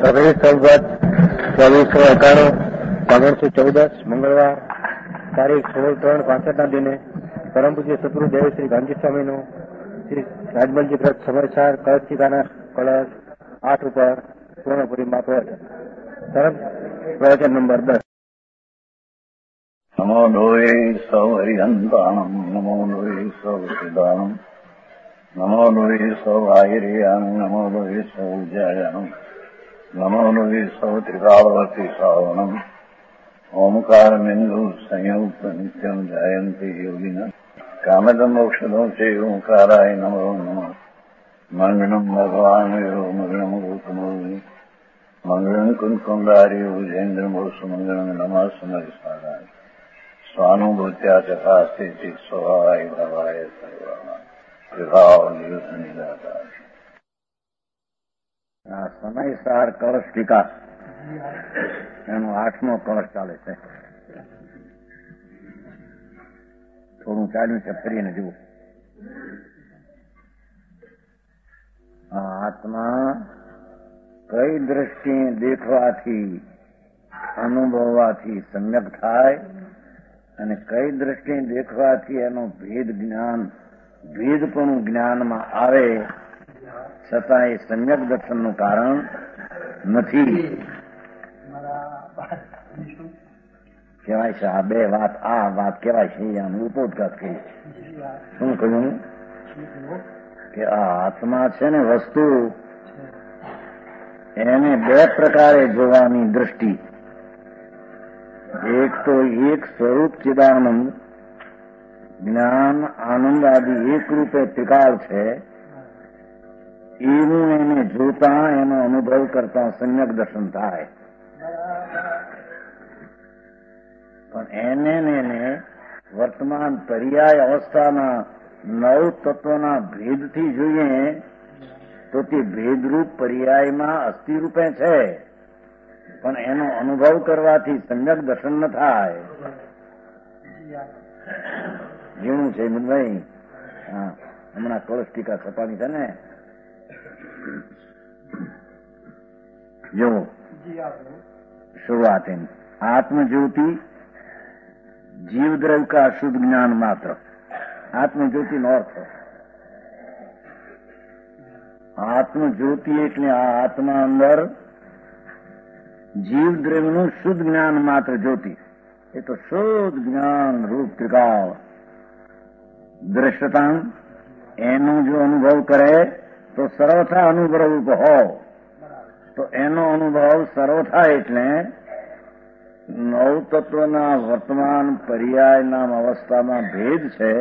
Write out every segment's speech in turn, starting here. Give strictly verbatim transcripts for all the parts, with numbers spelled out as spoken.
છવ્વીસ સંવત ચોવીસો એકાણું ઓગણસો ચૌદસ મંગળવાર તારીખ સોળ ત્રણ પાસઠના દિને પરમ પૂજ્ય સતગુરુદેવ શ્રી ગાંધી સ્વામીનું શ્રી રાજમલજી વ્રત સમાચાર કળશિકાના કળશ આઠ ઉપર પૂર્ણપુરી માપવત તરફ પ્રવચન નંબર દસ. નમો લોહે સૌ હરિહંતાણમ નમો લોહે સૌ સિદ્ધાણમ નમો લોહે સૌ આહિર્યામ નમો લોહે સૌ જયાનમ નમો લોહે સૌ ત્રિકાળવતી શ્રાવણમ ઓમકાર બિંદુ સંયુક્ત નિત્યમ જયંતી યોગિન કામદમ ઔષધો છે ઓંકારાય નમો નમઃ મંગળમ ભગવાન યો મંગળમ ગૌતમો મંગળમ કુંકુંડાર્યો જૈન્દ્રમો સુમંગળમ નમઃ સમરિસ્વારાય સ્વાનુભૂત્યા ચકાસ્તે ચિત સ્વભાવાય ભવાય સર્વમાં વિભાવ નિયુત નિરાકાર. આ સમયસાર કળશ ટીકા એનો આઠમો કળશ ચાલે છે. થોડું ચાલ્યું છે, ફરીને જુઓ. આ આત્મા કઈ દ્રષ્ટિએ દેખવાથી અનુભવવાથી સમ્યક થાય અને કઈ દ્રષ્ટિએ દેખવાથી એનો ભેદ જ્ઞાન ભેદપણું જ્ઞાનમાં આવે છતાં એ સમ્યક દર્શનનું કારણ નથી કહેવાય છે. આ બે વાત આ વાત કહેવાય છે આનું ઉપોદઘાત કહી. શું કહ્યું કે આ આત્મા છે ને વસ્તુ એને બે પ્રકારે જોવાની દ્રષ્ટિ. એક તો એક સ્વરૂપ ચિદાનંદ જ્ઞાન આનંદ આદિ એક રૂપે ત્રિકાળ છે, એવું એને જોતા એનો અનુભવ કરતા સમ્યક દર્શન થાય. પણ એને એને વર્તમાન પર્યાય અવસ્થાના નવ તત્વના ભેદથી જોઈએ તો તે ભેદરૂપ પર્યાયમાં અસ્થિ રૂપે છે, પણ એનો અનુભવ કરવાથી સમ્યક દર્શન ન થાય. જેવું છે ભાઈ. હા, હમણાં કળશ ટીકા છપાની છે ને, જો शुरुआत है. आत्मज्योति जीव द्रव्य का शुद्ध ज्ञान मात्र. आत्मज्योति નો અર્થ આત્મજ્યોતિ એટલે આ આત્મા અંદર જીવ દ્રવ્યનું શુદ્ધ જ્ઞાન માત્ર જ્યોતિ. એ તો શુદ્ધ જ્ઞાન રૂપ ત્રિકાળ દ્રષ્ટતા એનો જો અનુભવ કરે તો સર્વથા અનુભવ રૂપ હો તો એનો અનુભવ સર્વથા એટલે નવ તત્વના વર્તમાન પર્યાયના અવસ્થામાં ભેદ છે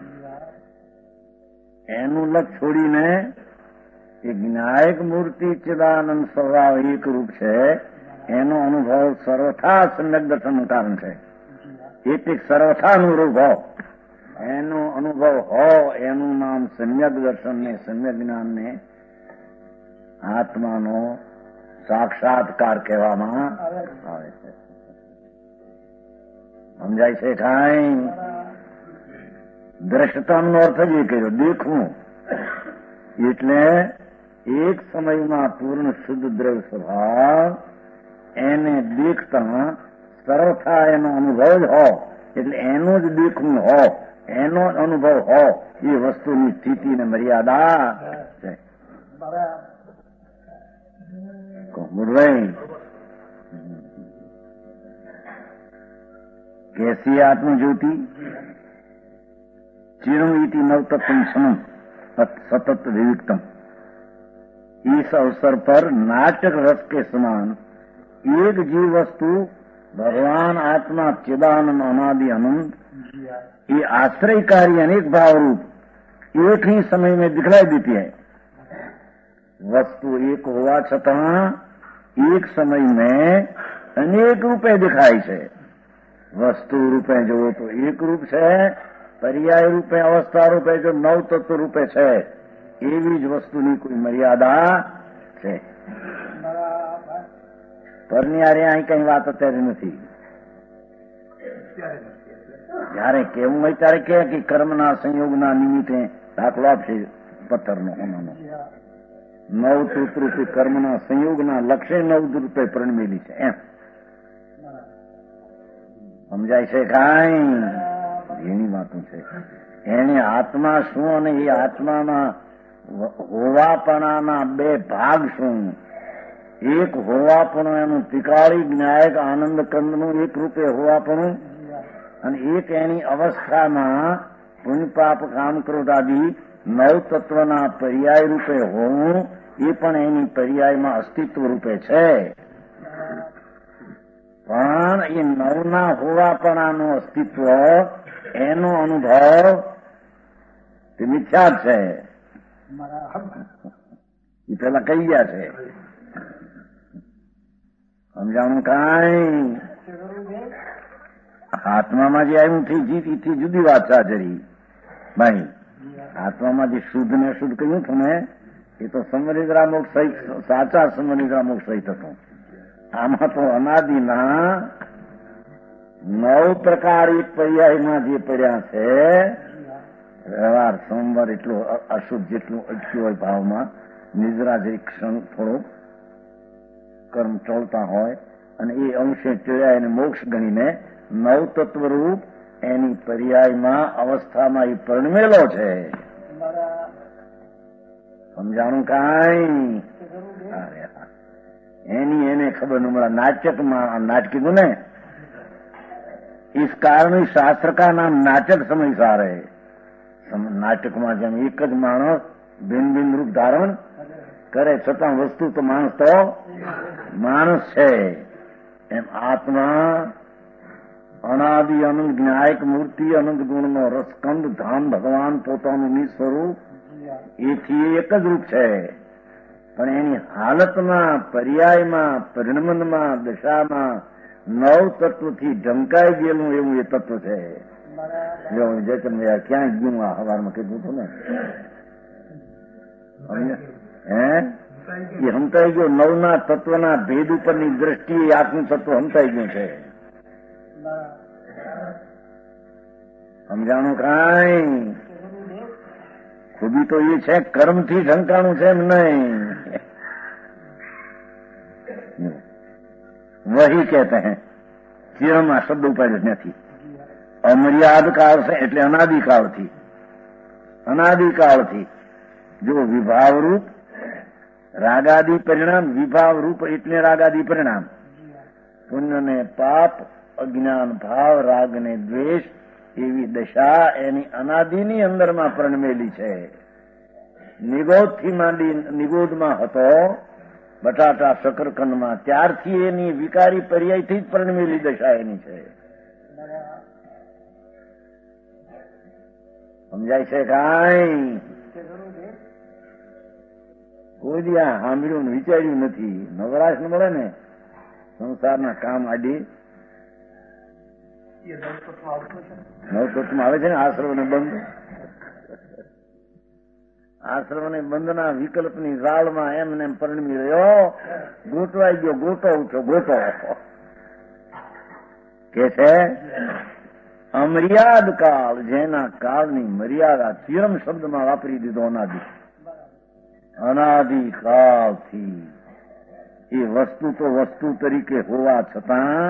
એનું લક્ષ છોડીને એ જ્ઞાયક મૂર્તિ ચિદાનંદ સ્વભાવ એક રૂપ છે એનો અનુભવ સર્વથા સમ્યક દર્શનનું કારણ છે. એટલે સર્વથા અનુરૂપ હો એનો અનુભવ હો એનું નામ સમ્યક દર્શન ને સમ્યક જ્ઞાન ને આત્માનો સાક્ષાત્કાર કહેવામાં આવે છે. સમજાય છે કાંઈ? દ્રષ્ટાનો અર્થ જ એ કર્યો, દેખવું. એટલે એક સમયમાં પૂર્ણ શુદ્ધ દ્રવ્ય સ્વભાવ એને દેખતા સર્વથા એનો અનુભવ જ હો એટલે એનું જ દેખવું હો એનો અનુભવ હો એ વસ્તુની સ્થિતિ ને મર્યાદા છે. कैसी आत्मज्योति चिरम इति नवतत्व समम सतत विविक्तम. इस अवसर पर नाटक रस के समान एक जीव वस्तु भगवान आत्मा चिदानंद अनादि अनंत ये आश्रयकारी अनेक भाव रूप एक ही समय में दिखलाई देती है. वस्तु एक होवा छता एक समय में अनेक रूपे दिखाई છે. વસ્તુ રૂપે જોવો તો એક રૂપ છે, પર્યાય રૂપે અવસ્થા રૂપે જો નવ તત્વ રૂપે છે એવી જ વસ્તુની કોઈ મર્યાદા છે. પરની આરે અહીં કઈ વાત અત્યારે નથી. જયારે કેવું હોય ત્યારે કે કર્મના સંયોગના નિમિત્તે દાખલો આપશે પથ્થરનો હોનાનો નવતૃત રૂપે કર્મના સંયોગના લક્ષ્ય નવ રૂપે પરિણમેલી છે. એમ સમજાય છે? કાંઈ એની વાતો છે. એની આત્મા શું અને એ આત્માના હોવાપણાના બે ભાગ શું? એક હોવાપણું એનું ત્રિકાળી જ્ઞાયક આનંદ કંદનું એક રૂપે હોવાપણું, અને એક એની અવસ્થામાં પુણ્ય પાપ કામ ક્રોધ આદિ નવ તત્વના પર્યાય રૂપે હોવું, એ પણ એની પર્યાયમાં અસ્તિત્વ રૂપે છે. પણ એ નવના હોવાપણાનું અસ્તિત્વ, એનો અનુભવ તે મિથ્યા છે. એ પેલા કહી ગયા છે. સમજાણું? કાંઈ આત્મામાં જે આવ્યું થી જુદી વાત સાચરી ભાઈ. આત્મામાં જે શુદ્ધ ને શુદ્ધ કહ્યું હતું ને, એ તો સમરિદ્રા મોક્ષ સહિત, સાચા સમરિદ્રા મોક્ષ સહિત હતું. આમાં તો અનાદિના નવ પ્રકાર એક પર્યાયમાં જે પડ્યા છે, વ્યવહાર સોમવાર એટલું અશુદ્ધ જેટલું અટક્યું હોય ભાવમાં, નિદ્રા જે ક્ષણ થોડું કર્મ ટળતા હોય, અને એ અંશે ટેળ્યા એને મોક્ષ ગણીને નવ તત્વરૂપ એની પર્યાયમાં અવસ્થામાં એ પરિણમેલો છે. સમજાણું? કાંઈ એની એને ખબર ન મળે. नाटकમાં नाटक કીધું ને, इस कारण शास्त्र का नाम नाटक समझ सारे. નાટકમાં જેમ એક જ માણસ ભિન્ન ભિન્ન રૂપ ધારણ કરે, છતાં વસ્તુ તો માણસ તો માણસ છે. એમ આત્મા અનાદિ અનંત જ્ઞાયક મૂર્તિ, અનંત ગુણનો રસકંદ ધામ ભગવાન પોતાનું નિસ્વરૂપ, એથી એક જ રૂપ છે. પણ એની હાલતમાં, પર્યાયમાં, પરિણમનમાં, દશામાં નવ તત્વથી ઢંકાઈ ગયેલું એવું એ તત્વ છે. જયચંદ્ર ક્યાં ગયું? આ હવારમાં કીધું હતું ને, હે એ હમતાઈ ગયો. નવના તત્વના ભેદ ઉપરની દ્રષ્ટિએ આત્મ તત્વ હમતાઈ ગયું છે. સમજાણું? કાંઈ ખૂબી તો એ છે, કર્મથી ઢંકાણું છે એમ નહીં. વહી કહેતે હૈ, ચિરમાં શબ્દ ઉપાડ્યો નથી. અમર્યાદ કાળ છે એટલે અનાદિકાળથી, અનાદિકાળથી જો વિભાવરૂપ રાગાદી પરિણામ, વિભાવરૂપ એટલે રાગાદી પરિણામ, પુણ્ય ને પાપ, અજ્ઞાન ભાવ, રાગ ને દ્વેષ, એવી દશા એની અનાદિની અંદરમાં પરિણમેલી છે. નિગોદથી માંડી, નિગોદમાં હતો બટાટા શકરકંદમાં, ત્યારથી એની વિકારી પર્યાયથી જ પરિણમેલી દશા એની છે. સમજાય છે? કાંઈ કોઈ દિયા સાંભળ્યું વિચાર્યું નથી. નવરાશ ન મળે ને સંસારના કામ આડી નવતત્વમાં આવે છે ને, આશ્રમ ને બંધ, આશ્રમ ને બંધના વિકલ્પની ઝાડમાં એમ ને એમ પરિણમી રહ્યો, ગોટવાઈ ગયો, ગોટો ઉઠો, ગોટો કે છે. અમર્યાદ કાળ, જેના કાળની મર્યાદા ચિરમ શબ્દમાં વાપરી દીધો. અનાદિ, અનાદિ કાળથી એ વસ્તુ તો વસ્તુ તરીકે હોવા છતાં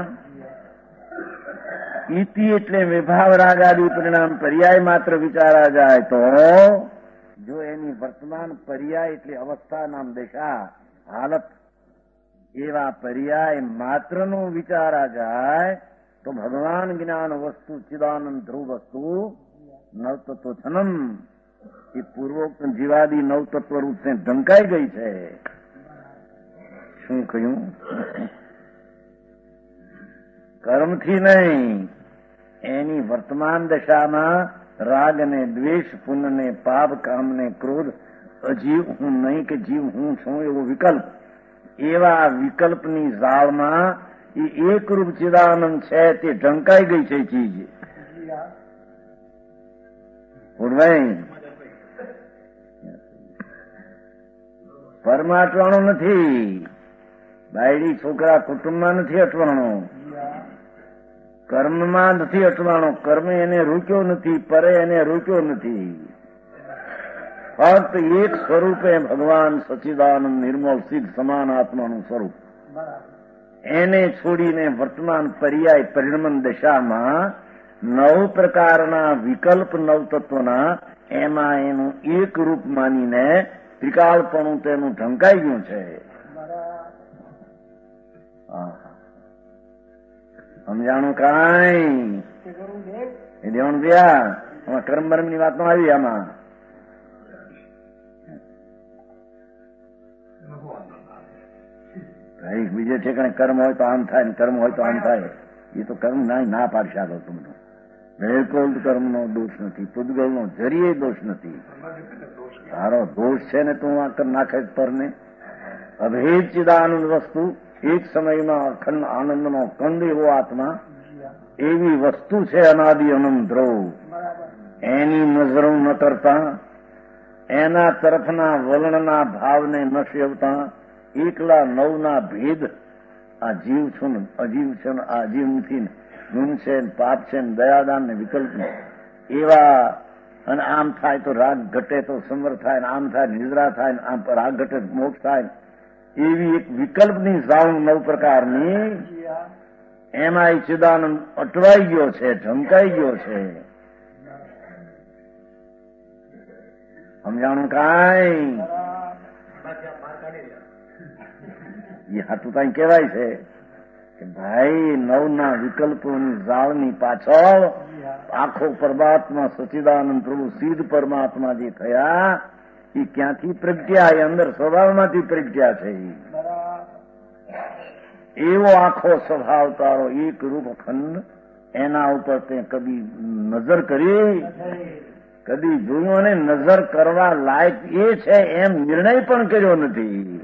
ઇતિ એટલે વિભાવ રાગાદી પરિણામ પર્યાય માત્ર વિચારા જાય તો, જો એની વર્તમાન પર્યાય એટલે અવસ્થા નામ દશા હાલત, એવા પર્યાય માત્રનું વિચારા જાય તો ભગવાન જ્ઞાન વસ્તુ ચિદાનંદ ધ્રુવ વસ્તુ નવતત્વ છનમ એ પૂર્વોક્ત જીવાદી નવતત્વ રૂપ से ઢંકાઈ ગઈ છે. શું કહ્યું? કર્મથી નહીં, એની વર્તમાન દશામાં રાગ ને દ્વેષ, પુણ્ય ને પાપ, કામ ને ક્રોધ, અજીવ હું નહીં કે જીવ હું છું એવો વિકલ્પ, એવા વિકલ્પની ઝાળમાં એ એકરૂપ ચિદાનંદ છે તે ઢંકાઈ ગઈ છે ચીજ. પરમાં અટવાણો નથી, બાયડી છોકરા કુટુંબમાં નથી અટવાણો, કર્મમાં નથી અટવાણો, કર્મ એને રોક્યો નથી, પરે એને રોક્યો નથી. ફક્ત એક સ્વરૂપે ભગવાન સચ્ચિદાનંદ નિર્મળ સિદ્ધ સમાન આત્માનું સ્વરૂપ. એને છોડીને વર્તમાન પર્યાય પરિણમન દશામાં નવ પ્રકારના વિકલ્પ નવતત્વના એમાં એનું એક રૂપ માનીને ત્રિકાળપણું તેનું ઢંકાઈ ગયું છે. સમજાણું કાંઈ એ દેવણ ભૈયા આમાં કર્મ બર્મ ની વાત નો આવી. આમાં બીજે ઠેકાણે કર્મ હોય તો આમ થાય ને કર્મ હોય તો આમ થાય. એ તો કર્મ ના ના પાડશે આગળ તમને. બિલકુલ કર્મનો દોષ નથી, પૂતગલનો જરીએ દોષ નથી. તારો દોષ છે ને તું આ નાખે પરને. અભેદ ચિદાનંદ વસ્તુ એક સમયમાં અખંડ આનંદનો કંદ એવો આત્મા એવી વસ્તુ છે અનાદિ અનંત ધ્રુવ. એની નજરો ન કરતા, એના તરફના વલણના ભાવને ન સેવતા, એકલા નવના ભેદ આ જીવ છું ને અજીવ છે ને આ જીવ નથી, ગુણ છે ને પાપ છે ને દયાદાન ને વિકલ્પ એવા. અને આમ થાય તો રાગ ઘટે તો સમર થાય ને આમ થાય નિદ્રા થાય ને આમ રાગ ઘટે મોક્ષ થાય. એવી એક વિકલ્પની ઝાઉણ નવ પ્રકારની એમાં ચિદાનંદ અટવાઈ ગયો છે, ઢંકાઈ ગયો છે. સમજાણું કાંઈ? એ હાથું કઈ કહેવાય છે કે ભાઈ નવના વિકલ્પોની ઝાળની પાછળ આખો પરમાત્મા સચ્ચિદાનંદ પ્રભુ સિદ્ધ પરમાત્મા જે થયા એ ક્યાંથી પ્રગટ્યા? એ અંદર સ્વભાવમાંથી પ્રગટ્યા છે. એવો આખો સ્વભાવ તારો એક રૂપ અખંડ, એના ઉપર તે કદી નજર કરી, કદી જોયું અને નજર કરવા લાયક એ છે એમ નિર્ણય પણ કર્યો નથી.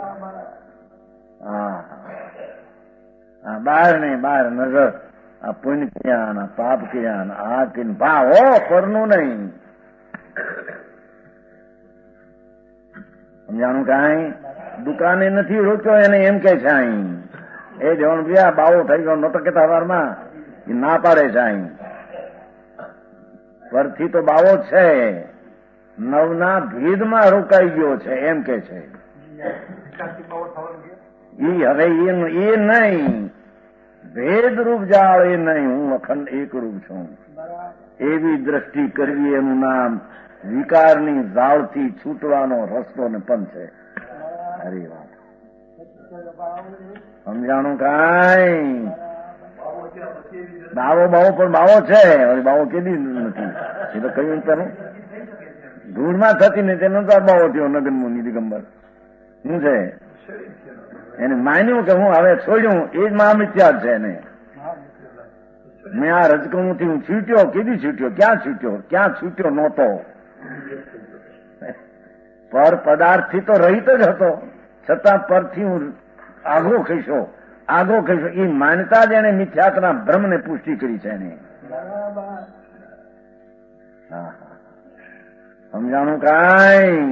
હા, બહાર ને બહાર નજર, આ પુણ્ય ક્યાં, આ પાપ ક્યાં, આ કે ભાવો પરનું નહીં. સમજાણું કાંઈ? દુકાને નથી રોક્યો એને એમ કે છે અહીં એ જવાનું ભૈયા બાવો થઈ ગયો નતો કેતા વારમાં એ ના પાડે છે અહીં. પરથી તો બાવો છે, નવના ભેદમાં રોકાઈ ગયો છે એમ કે છે. ઈ હવે એ નહીં, ભેદ રૂપ જાળ એ નહીં, હું અખંડ એક રૂપ છું એવી દ્રષ્ટિ કરવી એનું નામ વિકારની ઝાળથી છૂટવાનો રસ્તો ને પણ છે. અરે વાત સમજાણું કાંઈ? બાવો બાવો પણ બાવો છે, બાવો કેદી નથી એ તો કહ્યું તારું ધૂળમાં થતી ને તેનો તો બાવો થયો નગન મુનિ દિગંબર. શું છે એને માન્યું કે હું હવે છોડ્યું એ જ મહામિથ્યા છે. એને મેં આ રજકણું થી હું છૂટ્યો, કેદી છૂટ્યો, ક્યાં છૂટ્યો, ક્યાં છૂટ્યો નહોતો. પર પદાર્થથી તો રહિત જ હતો, છતાં પરથી હું આઘો ખસ્યો, આઘો ખસ્યો. એ માન્યતા જ એને મિથ્યાત્વના ભ્રમને પુષ્ટિ કરી છે એને. હા હા સમજાણું કાંઈ?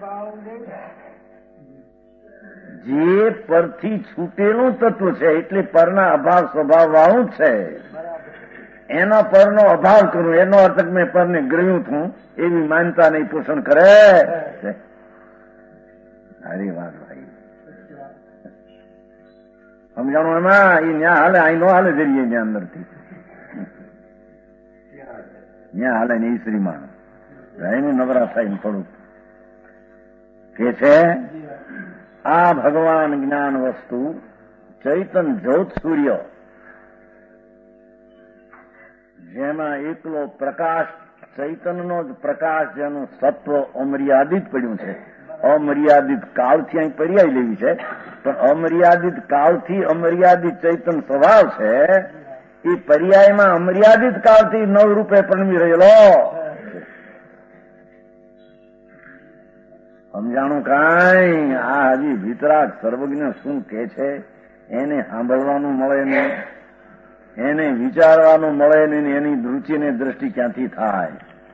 જે પરથી છૂટેલું તત્વ છે એટલે પરના અભાવ સ્વભાવ વાળું જ છે. એના પરનો અભાવ કરું એનો અર્થ મેં પરને ગ્રહ્યું છું એવી માન્યતા નહીં પોષણ કરે. સારી વાત ભાઈ સમજાણું? એમાં એ ન્યા હાલે, અહીં નો હાલે જરીએ ત્યાં અંદરથી ન્યા હાલે ને એ શ્રીમાં એનું નવરા થાય થોડુંક કે છે આ ભગવાન જ્ઞાન વસ્તુ ચૈતન જ્યોત સૂર્ય જેમાં એકલો પ્રકાશ, ચૈતનનો જ પ્રકાશ જેનું સત્વ અમર્યાદિત પડ્યું છે. અમર્યાદિત કાળથી અહીં પર્યાય લેવી છે પણ અમર્યાદિત કાળથી અમર્યાદિત ચૈતન સ્વભાવ છે. એ પર્યાયમાં અમર્યાદિત કાળથી નવ રૂપે પરણવી રહેલો. સમજાણું કાંઈ? આ હજી વિતરાગ સર્વજ્ઞ શું કે છે એને સાંભળવાનું મળે નહીં, એને વિચારવાનું મળે નહીં, એની રુચિ ને દ્રષ્ટિ ક્યાંથી થાય?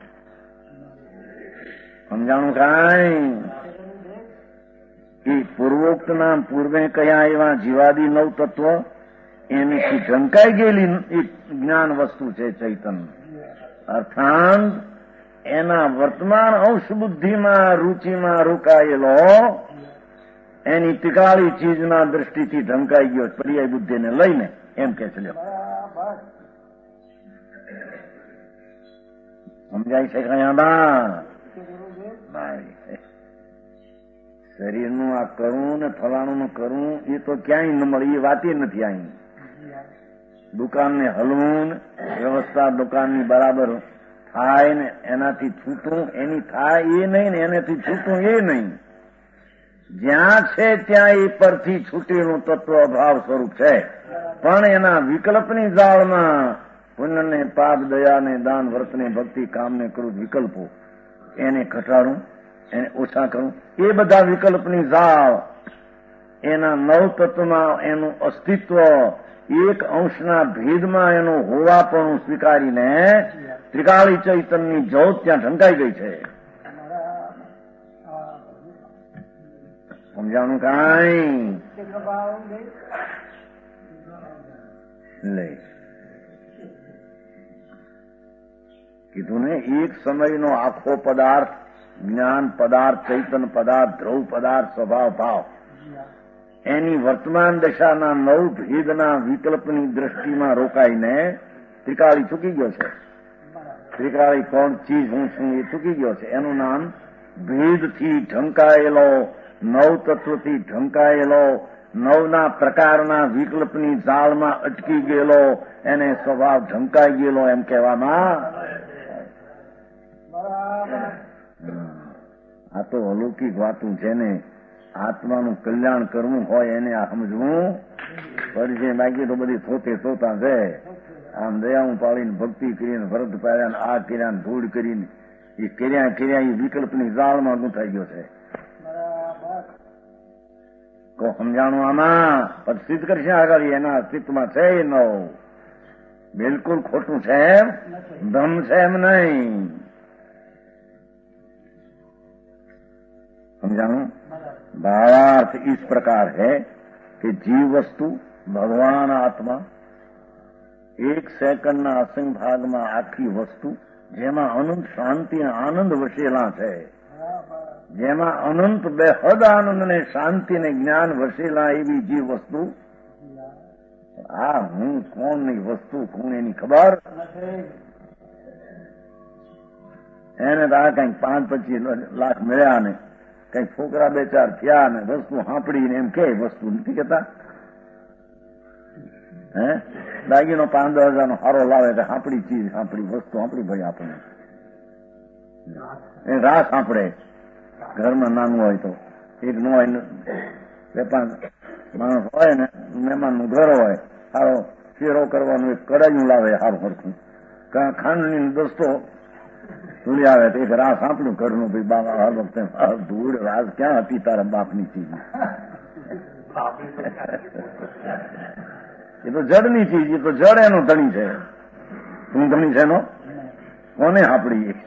સમજાણું કાંઈ? એ પૂર્વોક્તના પૂર્વે કયા એવા જીવાદી નવ તત્વ એની ઢંકાઈ ગયેલી એક જ્ઞાન વસ્તુ છે ચૈતન. અર્થાત એના વર્તમાન અંશ બુદ્ધિમાં રૂચિમાં રોકાયેલો એની ટીકાળી ચીજના દ્રષ્ટિથી ઢંકાઈ ગયો પર્યાય બુદ્ધિને લઈને એમ કે છે. સમજાય છે કયામાં? શરીરનું આ કરવું ને ફલાણું નું કરવું એ તો ક્યાંય ન મળે, એ વાત નથી. અહીં દુકાનને હલવું વ્યવસ્થા દુકાનની બરાબર થાય ને એનાથી છૂટું એની થાય એ નહીં ને એનાથી છૂટું એ નહીં. જ્યાં છે ત્યાં એ પરથી છૂટેલું તત્વ અભાવ સ્વરૂપ છે. પણ એના વિકલ્પની જાળમાં પુણ્યને પાપ દયાને દાન વ્રતને ભક્તિ કામને કરું વિકલ્પો એને ઘટાડું એને ઓછા કરું એ બધા વિકલ્પની જાળ એના નવ તત્વમાં એનું અસ્તિત્વ એક અંશના ભેદમાં એનું હોવાપણું સ્વીકારીને ત્રિકાળી ચૈતન્યની જ્યોત ત્યાં ઢંકાઈ ગઈ છે. સમજાણું કાંઈ? લે કીધું ને એક સમયનો આખો પદાર્થ જ્ઞાન પદાર્થ ચૈતન પદાર્થ ધ્રુવ પદાર્થ સ્વભાવ ભાવ એની વર્તમાન દશાના નવ ભેદના વિકલ્પની દ્રષ્ટિમાં રોકાઈને ત્રિકાળી ચૂકી ગયો છે. ત્રિકાળી કોણ ચીજ હું છું એ ચૂકી ગયો છે. એનું નામ ભેદથી ઢંકાયેલો નવ તત્વથી ઢંકાયેલો નવના પ્રકારના વિકલ્પની જાળમાં અટકી ગયેલો એને સ્વભાવ ઢંકાઈ ગયેલો એમ કહેવામાં. આ તો અલૌકિક વાતું છે ને. આત્માનું કલ્યાણ કરવું હોય એને આ સમજવું પડશે. બાકી તો બધી થોતે થોતા છે. આમ દયાવું પાડીને ભક્તિ કરીને વ્રત પાડ્યા આ કર્યા ધૂળ કરીને એ કર્યા કર્યા એ વિકલ્પની જાળમાં ગૂંથાઈ ગયો છે. કો સમજાણું આમાં પછી સિદ્ધ કરશે આગળ એના અસ્તિત્વમાં છે એ નવ બિલકુલ ખોટું છે એમ ધમ છે એમ નહીં. समझाऊं? भावार्थ इस प्रकार है कि जीव वस्तु भगवान आत्मा एक सेकंडના અસંગ ભાગમાં આખી વસ્તુ જેમાં અનંત શાંતિ અને આનંદ વસેલા છે, જેમાં અનંત બેહદ આનંદ ને શાંતિ ને જ્ઞાન વસેલા એવી જીવ વસ્તુ. આ હું કોણની વસ્તુ કોણ એની ખબર એને તો આ કઈક પાંચ પચીસ લાખ મળ્યા ને કઈક છોકરા બે ચાર થયા ને વસ્તુ સાંપડીને એમ કે વસ્તુ નથી કેતા. હે દાગીનો પાંચ દસ હજાર નો હારો લાવે તો સાંપડી ચીજ સાંપડી વસ્તુ સાંપડી ભાઈ આપણને એ રાહ સાંપડે. ઘરમાં નાનું હોય તો એક નો હોય બે પાંચ માણસ હોય ને મહેમાન નું ઘર હોય સારો શેરો કરવાનું એક કડાયું લાવે સારું સરખું ખાંડની દોસ્તો ધૂળી આવે તો એક રાહ સાંપડ્યું ઘરનું ભાઈ બાબા હર વખતે ધૂળ રાસ ક્યાં હતી તારા બાપની ચીજ. એ તો જડની ચીજ, એ તો જડ એનો ધણી છે. શું ધણી છે એનો? કોને સાંપડી?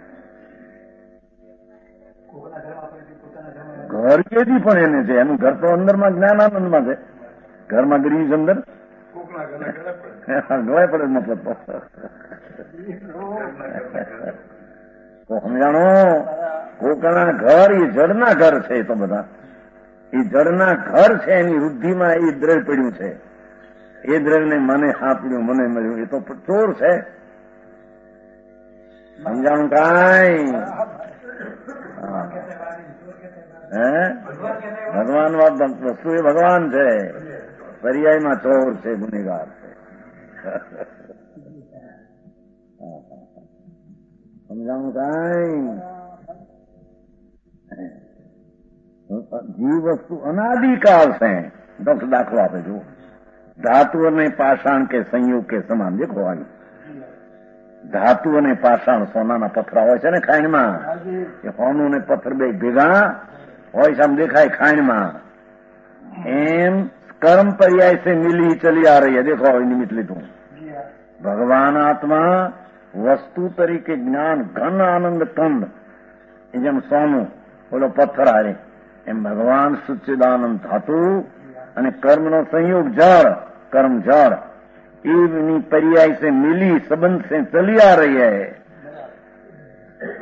ઘર કેથી પણ એને છે, એનું ઘર તો અંદરમાં જ્ઞાનાનંદમાં છે. ઘરમાં ગરીબ અંદર ગળાય પડે મતલબ તો સમજાણો. કોકના ઘર એ જડના ઘર છે. તો બધા એ જડના ઘર છે, એની વૃદ્ધિમાં એ દ્રવ્ય પડ્યું છે. એ દ્રવ્યને મને સાંપડ્યું મને મળ્યું એ તો ચોર છે. સમજાણું કાંઈ? હે ભગવાન વસ્તુ એ ભગવાન છે, પર્યાયમાં ચોર છે, ગુનેગાર છે. સમજાણું કાંઈ? જીવ વસ્તુ અનાદિકાળ છે. ડોક્ટર દાખલો આપે જો ધાતુ અને પાષાણ કે સંયોગ કે સમાન. દેખો આવી ધાતુ અને પાષાણ સોનાના પથરા હોય છે ને ખાઈણમાં, એ સોનું ને પથ્થર બે ભેગા હોય છે આમ દેખાય ખાઈણમાં. એમ કર્મ पर्याय से मिली चली आ रही है. देखो निमित्त લીધું. ભગવાન આત્મા વસ્તુ તરીકે જ્ઞાન ઘન આનંદ કંદ એ જેમ સોનું બોલો પથ્થર હારે એમ ભગવાન સચ્ચિદાનંદ ધાતુ અને કર્મનો સંયોગ જળ कर्म जड़ इवनी पर्याय से मिली संबंध से चली आ रही है.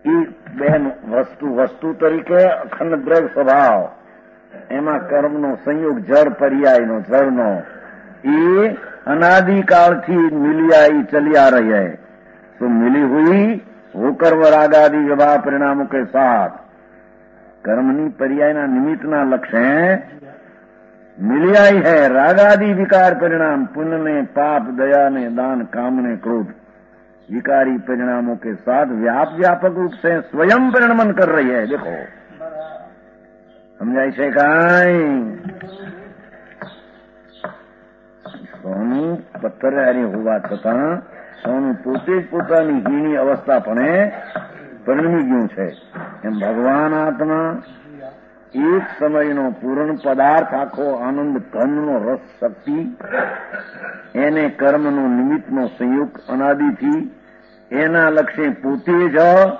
એ બેન વસ્તુ વસ્તુ તરીકે અખંડ દ્રવ્ય સ્વભાવ, એમાં કર્મનો સંયોગ જળ પર્યાયનો જળનો એ અનાદિકાળથી મિલિયા ही चली आ रही है। तो मिली हुई वो कर्म रागादि विवाह परिणामों के साथ कर्मनी पर्यायना निमित्तना लक्ष्य मिलिया ही है। रागादि विकार परिणाम पुण्य ने पाप दया ने दान काम ने क्रोध विकारी परिणामों के साथ व्याप व्यापक रूप से स्वयं परिणमन कर रही है। देखो समझाई છે કાંઈ? સોનું પથ્થર હારી હોવા છતાં સોનું પોતે જ પોતાની હીણી અવસ્થાપણે પરિણમી ગયું છે, એમ ભગવાન આત્મા એક સમયનો પૂર્ણ પદાર્થ આખો આનંદ ઘનનો રસ શક્તિ એને કર્મનો નિમિત્તનો સંયુક્ત અનાદિથી એના લક્ષ્ય પોતે જ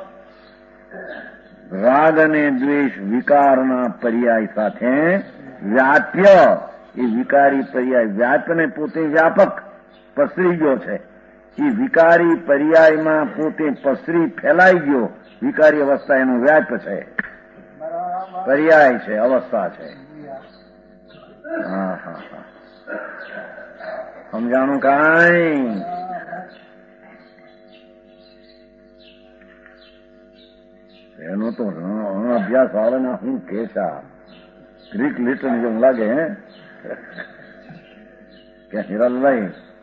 રાગ અને દ્વેષ વિકારના પર્યાય સાથે વ્યાપ્ય એ વિકારી પર્યાય વ્યાપને પોતે વ્યાપક પસરી ગયો છે। એ વિકારી પર્યાયમાં પોતે પસરી ફેલાઈ ગયો। વિકારી અવસ્થા એનો વ્યાપ છે, પર્યાય છે, અવસ્થા છે। હા હા હા સમજાણું કાંઈ? એનો તો અભ્યાસ આવે ને હું કેસા ગ્રીક લિટન જેવું લાગે હે કે હિરલભાઈ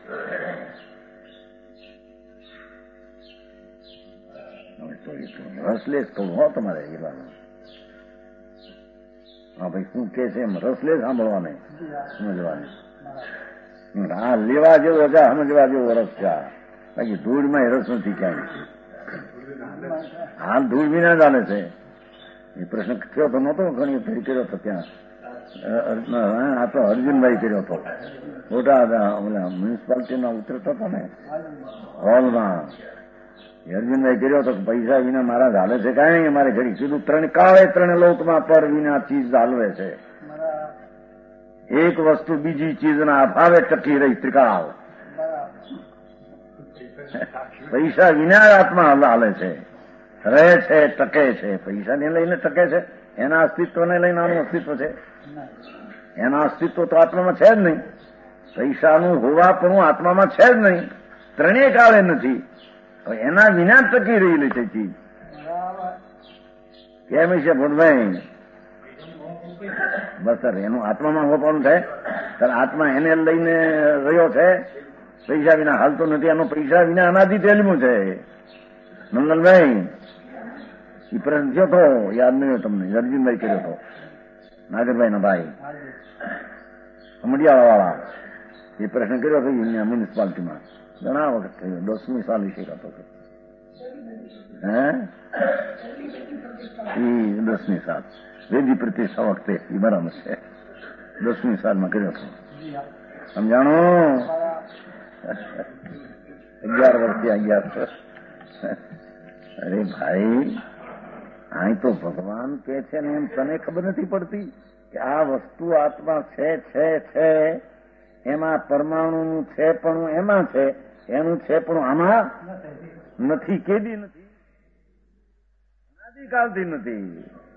રસલેસ તો હો તમારે હિરાનો। હા ભાઈ શું કે છે એમ રસલેસ સાંભળવાને સમજવાને। હા લેવા જેવો છે, સમજવા જેવો રસ છે, બાકી ધૂળમાં રસ નથી ક્યાંય। હાલ ધૂળ વિના ચાલે છે। એ પ્રશ્ન થયો તો નહોતો ઘણી ફેરી કર્યો હતો ત્યાં, આ તો અર્જુનભાઈ કર્યો હતો મોટા ઓલા મ્યુનિસિપાલિટીના ઉતરતો હતો ને હોલમાં, અર્જુનભાઈ કર્યો હતો પૈસા વિના મારા હાલે છે કાંઈ? મારે ઘડી કીધું ત્રણ કાળે ત્રણ લોકમાં પર વિના ચીજ હાલવે છે। એક વસ્તુ બીજી ચીજના અભાવે ટકી રહી ત્રિકાળ। પૈસા વિના આત્મા હાલે છે, રહે છે, ટકે છે। પૈસાને લઈને ટકે છે? એના અસ્તિત્વને લઈને આનું અસ્તિત્વ છે? એના અસ્તિત્વ તો આત્મામાં છે જ નહીં। પૈસાનું હોવાપણું આત્મામાં છે જ નહીં, ત્રણેય કાળે નથી। એના વિના ટકી રહેલી છે ચીજ। કેમ છે ભૂલભાઈ? બસ સર એનું આત્મામાં હોવાનું છે, ત્યારે આત્મા એને લઈને રહ્યો છે, પૈસા વિના હાલતો નથી। એનો પૈસા વિના અનાદિ તેલમું છે। નંદનભાઈ એ પ્રશ્ન થયો હતો, યાદ નહીં હોય તમને, અર્જુનભાઈ કર્યો હતો, નાગરભાઈ ના ભાઈ અમડિયાળા વાળા, એ પ્રશ્ન કર્યો હતો મ્યુનિસિપાલિટીમાં ઘણા વખત થયો, દસમી સાલ વિશે હતો હે એ દસમી સાલ વેદી પ્રતિષ્ઠા વખતે એ બરાબર છે, દસમી સાલમાં કર્યો હતો। સમજાણો? અગિયાર વર્ષથી અગિયાર અરે ભાઈ અહીં તો ભગવાન કે છે ને એમ તને ખબર નથી પડતી કે આ વસ્તુ આત્મા છે છે છે એમાં પરમાણુનું છે પણ એમાં છે, એનું છે પણ આમાં નથી। કેદી નથી? અનાદિકાળથી નથી।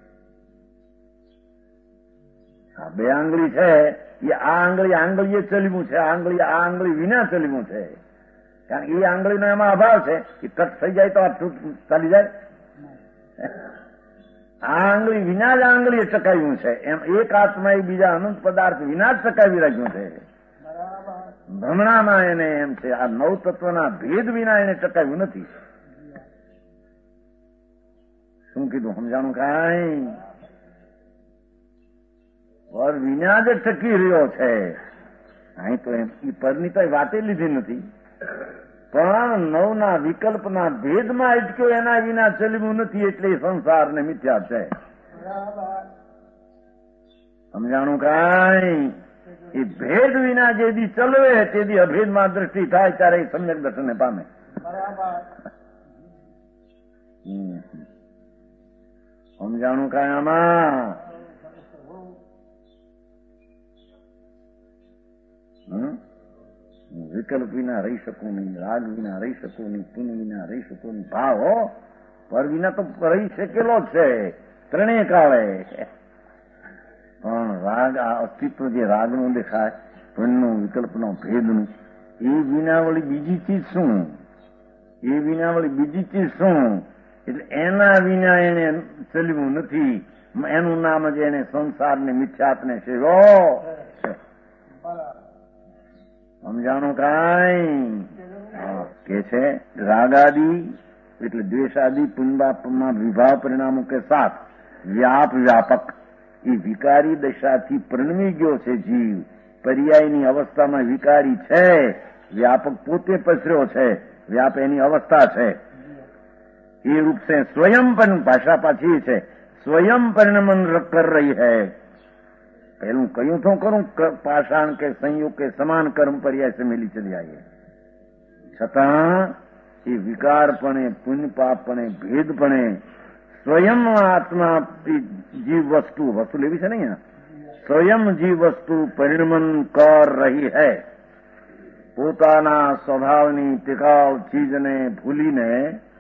આ બે આંગળી છે એ આ આંગળી આંગળીએ ચલીવું છે, આ આંગળી આ આંગળી વિના ચલીવું છે, કારણ કે એ આંગળીનો એમાં અભાવ છે। એ કટ થઈ જાય તો આ છૂટ ચાલી જાય? આ આંગળી વિના જ આંગળીએ ટકાવ્યું છે, એમ એક આત્મા એ બીજા અનંત પદાર્થ વિના જ ટકાવી રાખ્યું છે। ભ્રમણામાં એને એમ છે, આ નવ તત્વના ભેદ વિના એને ટકાવ્યું નથી। શું કીધું? સમજાણું કાંઈ? પર વિના જ ટકી રહ્યો છે। અહીં તો એમ એ પરની તો વાતે લીધી નથી, પણ નવના વિકલ્પના ભેદમાં અટક્યો, એના વિના ચલવું નથી, એટલે સંસારને મિથ્યા છે। સમજાણું કાંઈ? એ ભેદ વિના જે દી ચલવે તે દી અભેદમાં દ્રષ્ટિ થાય ત્યારે એ સમ્યક દર્શનને પામે। સમજાણું કાંઈ આમાં? વિકલ્પ વિના રહી શકું નહીં, રાગ વિના રહી શકું નહીં, પુણ્ય વિના રહી શકું નહીં, ભાવ હો પર વિના તો રહી શકેલો જ છે ત્રણેય કાળે. પણ રાગ આ અસ્તિત્વ જે રાગનું દેખાય, પુણ્યનું, વિકલ્પનો, ભેદનું, એ વિના વળી બીજી ચીજ શું? એ વિના વળી બીજી ચીજ શું? એટલે એના વિના એને ચલવું નથી. એનું નામ જ એને સંસારને મિથ્યાત્ને સેવો. સમજાણું કાંઈ? કે છે રાગાદિ એટલે દ્વેષાદિ પુણ્યપાપમાં વિભાવ પરિણામો કે સાથ વ્યાપ વ્યાપક એ વિકારી દશાથી પરિણમી ગયો છે જીવ. પર્યાયની અવસ્થામાં વિકારી છે, વ્યાપક પોતે પસર્યો છે, વ્યાપ એની અવસ્થા છે. એ રૂપ से स्वयं પણ ભાષા પાછી છે, स्वयं परिणमन कर रही है. પહેલું કયું તો કરું પાષાણ કે સંયુગ કે સમાન કર્મ પર્યાય से मिली चली आइए. છતાં એ વિકારપણે, પુણ્યપાપપણે, ભેદપણે સ્વયં આત્મા જીવ વસ્તુ વસ્તુ લેવી છે ને અહીંયા, સ્વયં જીવ વસ્તુ પરિણમન કર રહી है. પોતાના સ્વભાવની ટિકાઉ ચીજને ભૂલીને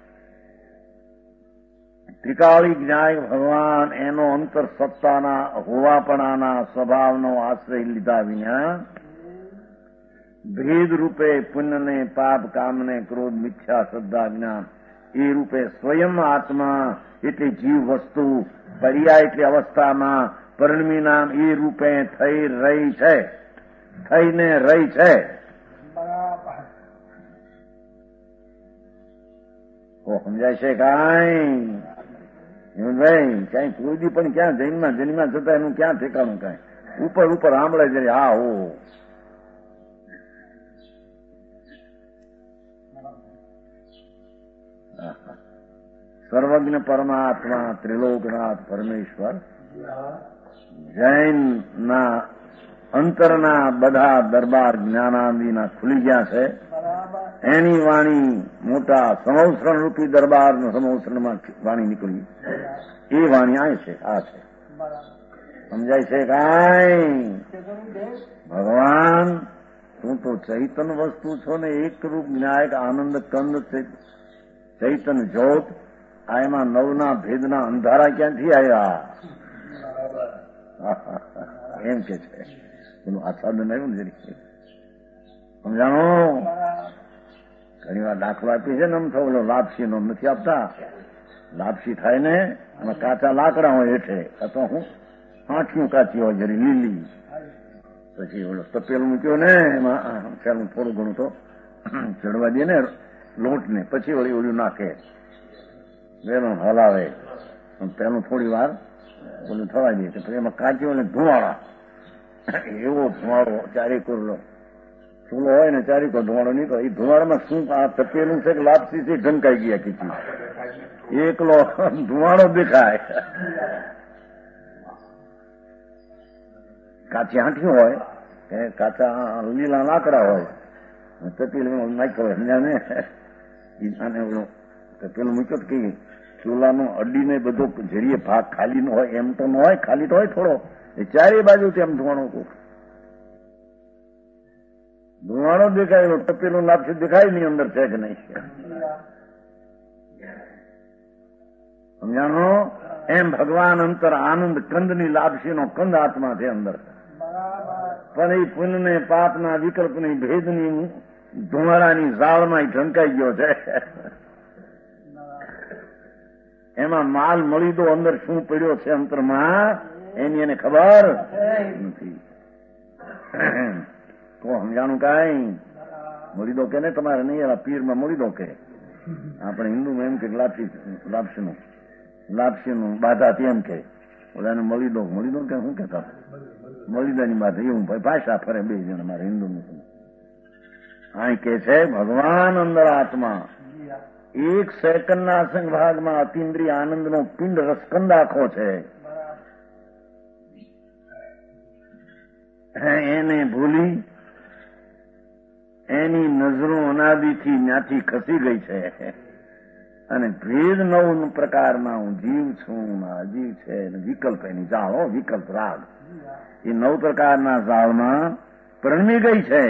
ત્રિકાળી જ્ઞાય ભગવાન એનો અંતર સત્તાના હોવાપણાના સ્વભાવનો આશ્રય લીધા વિના ભેદ રૂપે પુણ્યને, પાપ, કામને, ક્રોધ, મિથ્યા, શ્રદ્ધા, જ્ઞાન એ રૂપે સ્વયં આત્મા એટલે જીવ વસ્તુ પર્યાય એટલે અવસ્થામાં પરિણમી નામ એ રૂપે થઈ રહી છે, થઈને રહી છે. સમજાય છે કાંઈ? ભાઈ ક્યાંય કોઈ દી પણ ક્યાં જૈનમાં જન્મ્યા છતાં એનું ક્યાં ઠેકાણું કાંઈ? ઉપર ઉપર સાંભળે છે હા હો. સર્વજ્ઞ પરમાત્મા ત્રિલોકનાથ પરમેશ્વર જૈન ના અંતરના બધા દરબાર જ્ઞાનાદિના ખુલી ગયા છે. એની વાણી મોટા સમવસરણ રૂપી દરબાર સમવસરણમાં વાણી નીકળી. એ વાણી આ છે, આ છે. સમજાય છે કાંઈ? ભગવાન તું તો ચૈતન વસ્તુ છો ને, એક રૂપ ન્યાયક આનંદ કંદ ચૈતન જ્યોત. આ એમાં નવના ભેદના અંધારા ક્યાંથી આવ્યા? એમ કે છે. એનું આસ્વાદન આવ્યું ને જરી સમજાણો. ઘણી વાર દાખલો આપી છે ને, આમ થયો લાપસી નો નથી આપતા. લાપસી થાય ને એમાં કાચા લાકડા હોય હેઠે, તો હું આંખિયું કાચી હોય જરી લીલી. પછી ઓલો તપેલું મૂક્યો ને એમાં પેલું થોડું ઘણું તો ચડવા દે ને લોટ ને, પછી વળી ઓલું નાખે, વેલો હલાવે, પેલું થોડી વાર ઓલું થવા દે, પછી એમાં કાચી હોય ને ધુવાળા, એવો ધુવાળો ચારે કોરલો ચૂલો હોય ને ચારી કો ધુવાળો નીકળે. એ ધુવાળામાં શું આ તપેલું છે કે લાપસી છે ઢંકાઈ ગયા ખીચી, એકલો ધુવાળો દેખાય. કાચી આંઠી હોય કે કાચા લીલા લાકડા હોય, તપેલું નાખ્યો હોય સમજાને. અને તપેલું મૂક્યો કે ચૂલાનો અડીને બધો જરીએ ભાગ ખાલી નો હોય, એમ તો ન હોય, ખાલી તો હોય થોડો, એ ચારે બાજુ તેમ ધુવાણો ધુવાણો દેખાય. તપેલું લાપસી દેખાય નહીં અંદર છે કે નહીં. સમજાણો? એમ ભગવાન અંતર આનંદ કંદની લાપસીનો કંદ આત્મા છે અંદર. પણ એ પુણ્યને, પાપના, વિકલ્પની, ભેદની ધુમાડાની ઝાળમાં ઢંકાઈ ગયો છે. એમાં માલ મળી દો અંદર શું પડ્યો છે અંતરમાં એની એને ખબર નથી. તો સમજાણું કાંઈ? મળી દો કે ને તમારે નહીં, એવા પીરમાં મળી દો કે. આપણે હિન્દુમાં એમ કે લાપસી લાપસીનું લાપસીનું બાધા તેમ કે ઓલાને મળી દો મળી દો કે શું કેતા મળી દો ની બાધા એવું ભાષા ફરે બે જણ મારે હિન્દુ મુસ્લિમ. અહીં કે છે ભગવાન અંદર આત્મા એક સેકન્ડના અસંગ ભાગમાં અતિન્દ્રિય આનંદનો પિંડ રસકંદ આખો છે. એને ભૂલી એની નજરો અનાદિથી ત્યાંથી ખસી ગઈ છે. અને ભેદ નવ પ્રકારના હું જીવ છું, અજીવ છે, વિકલ્પ એની જાળ, વિકલ્પ રાગ, એ નવ પ્રકારના જાળમાં પરિણમી ગઈ છે.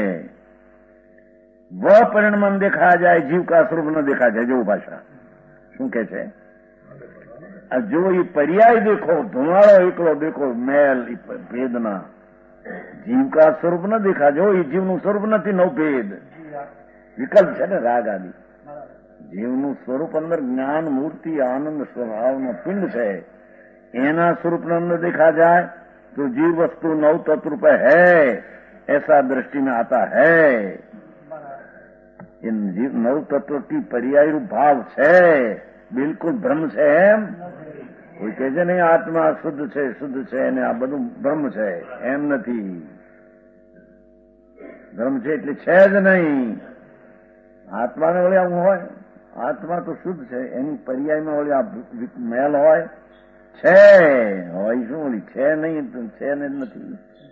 વ પરિણમન દેખા જાય, જીવ કા સ્વરૂપ ન દેખા જાય. જેવું ભાષા શું કે છે? जो ये पर्याय देखो, धुआड़ो एकलो देखो, मैल भेदना, जीव का स्वरूप न देखा जो ये जीवનું સ્વરૂપ નથી, નવ ભેદ વિકલ્પ છે ને રાગ આદિ. જીવનું સ્વરૂપ અંદર જ્ઞાન મૂર્તિ આનંદ સ્વભાવનો પિંડ છે, એના સ્વરૂપને અંદર देखा जाए तो जीव वस्तु नव तत्व रूप है, ऐसा दृष्टि में आता है. इन जीव नव तत्व की पर्याय रूप भाव છે, બિલકુલ ભ્રમ છે એમ કોઈ કહે છે નહીં આત્મા શુદ્ધ છે શુદ્ધ છે અને આ બધું ભ્રમ છે, એમ નથી. ભ્રમ છે એટલે છે જ નહીં. આત્માને વળી આવું હોય, આત્મા તો શુદ્ધ છે, એની પર્યાયમાં વળી આ મેલ હોય છે, હોય શું વળી છે નહીં, છે ને નથી.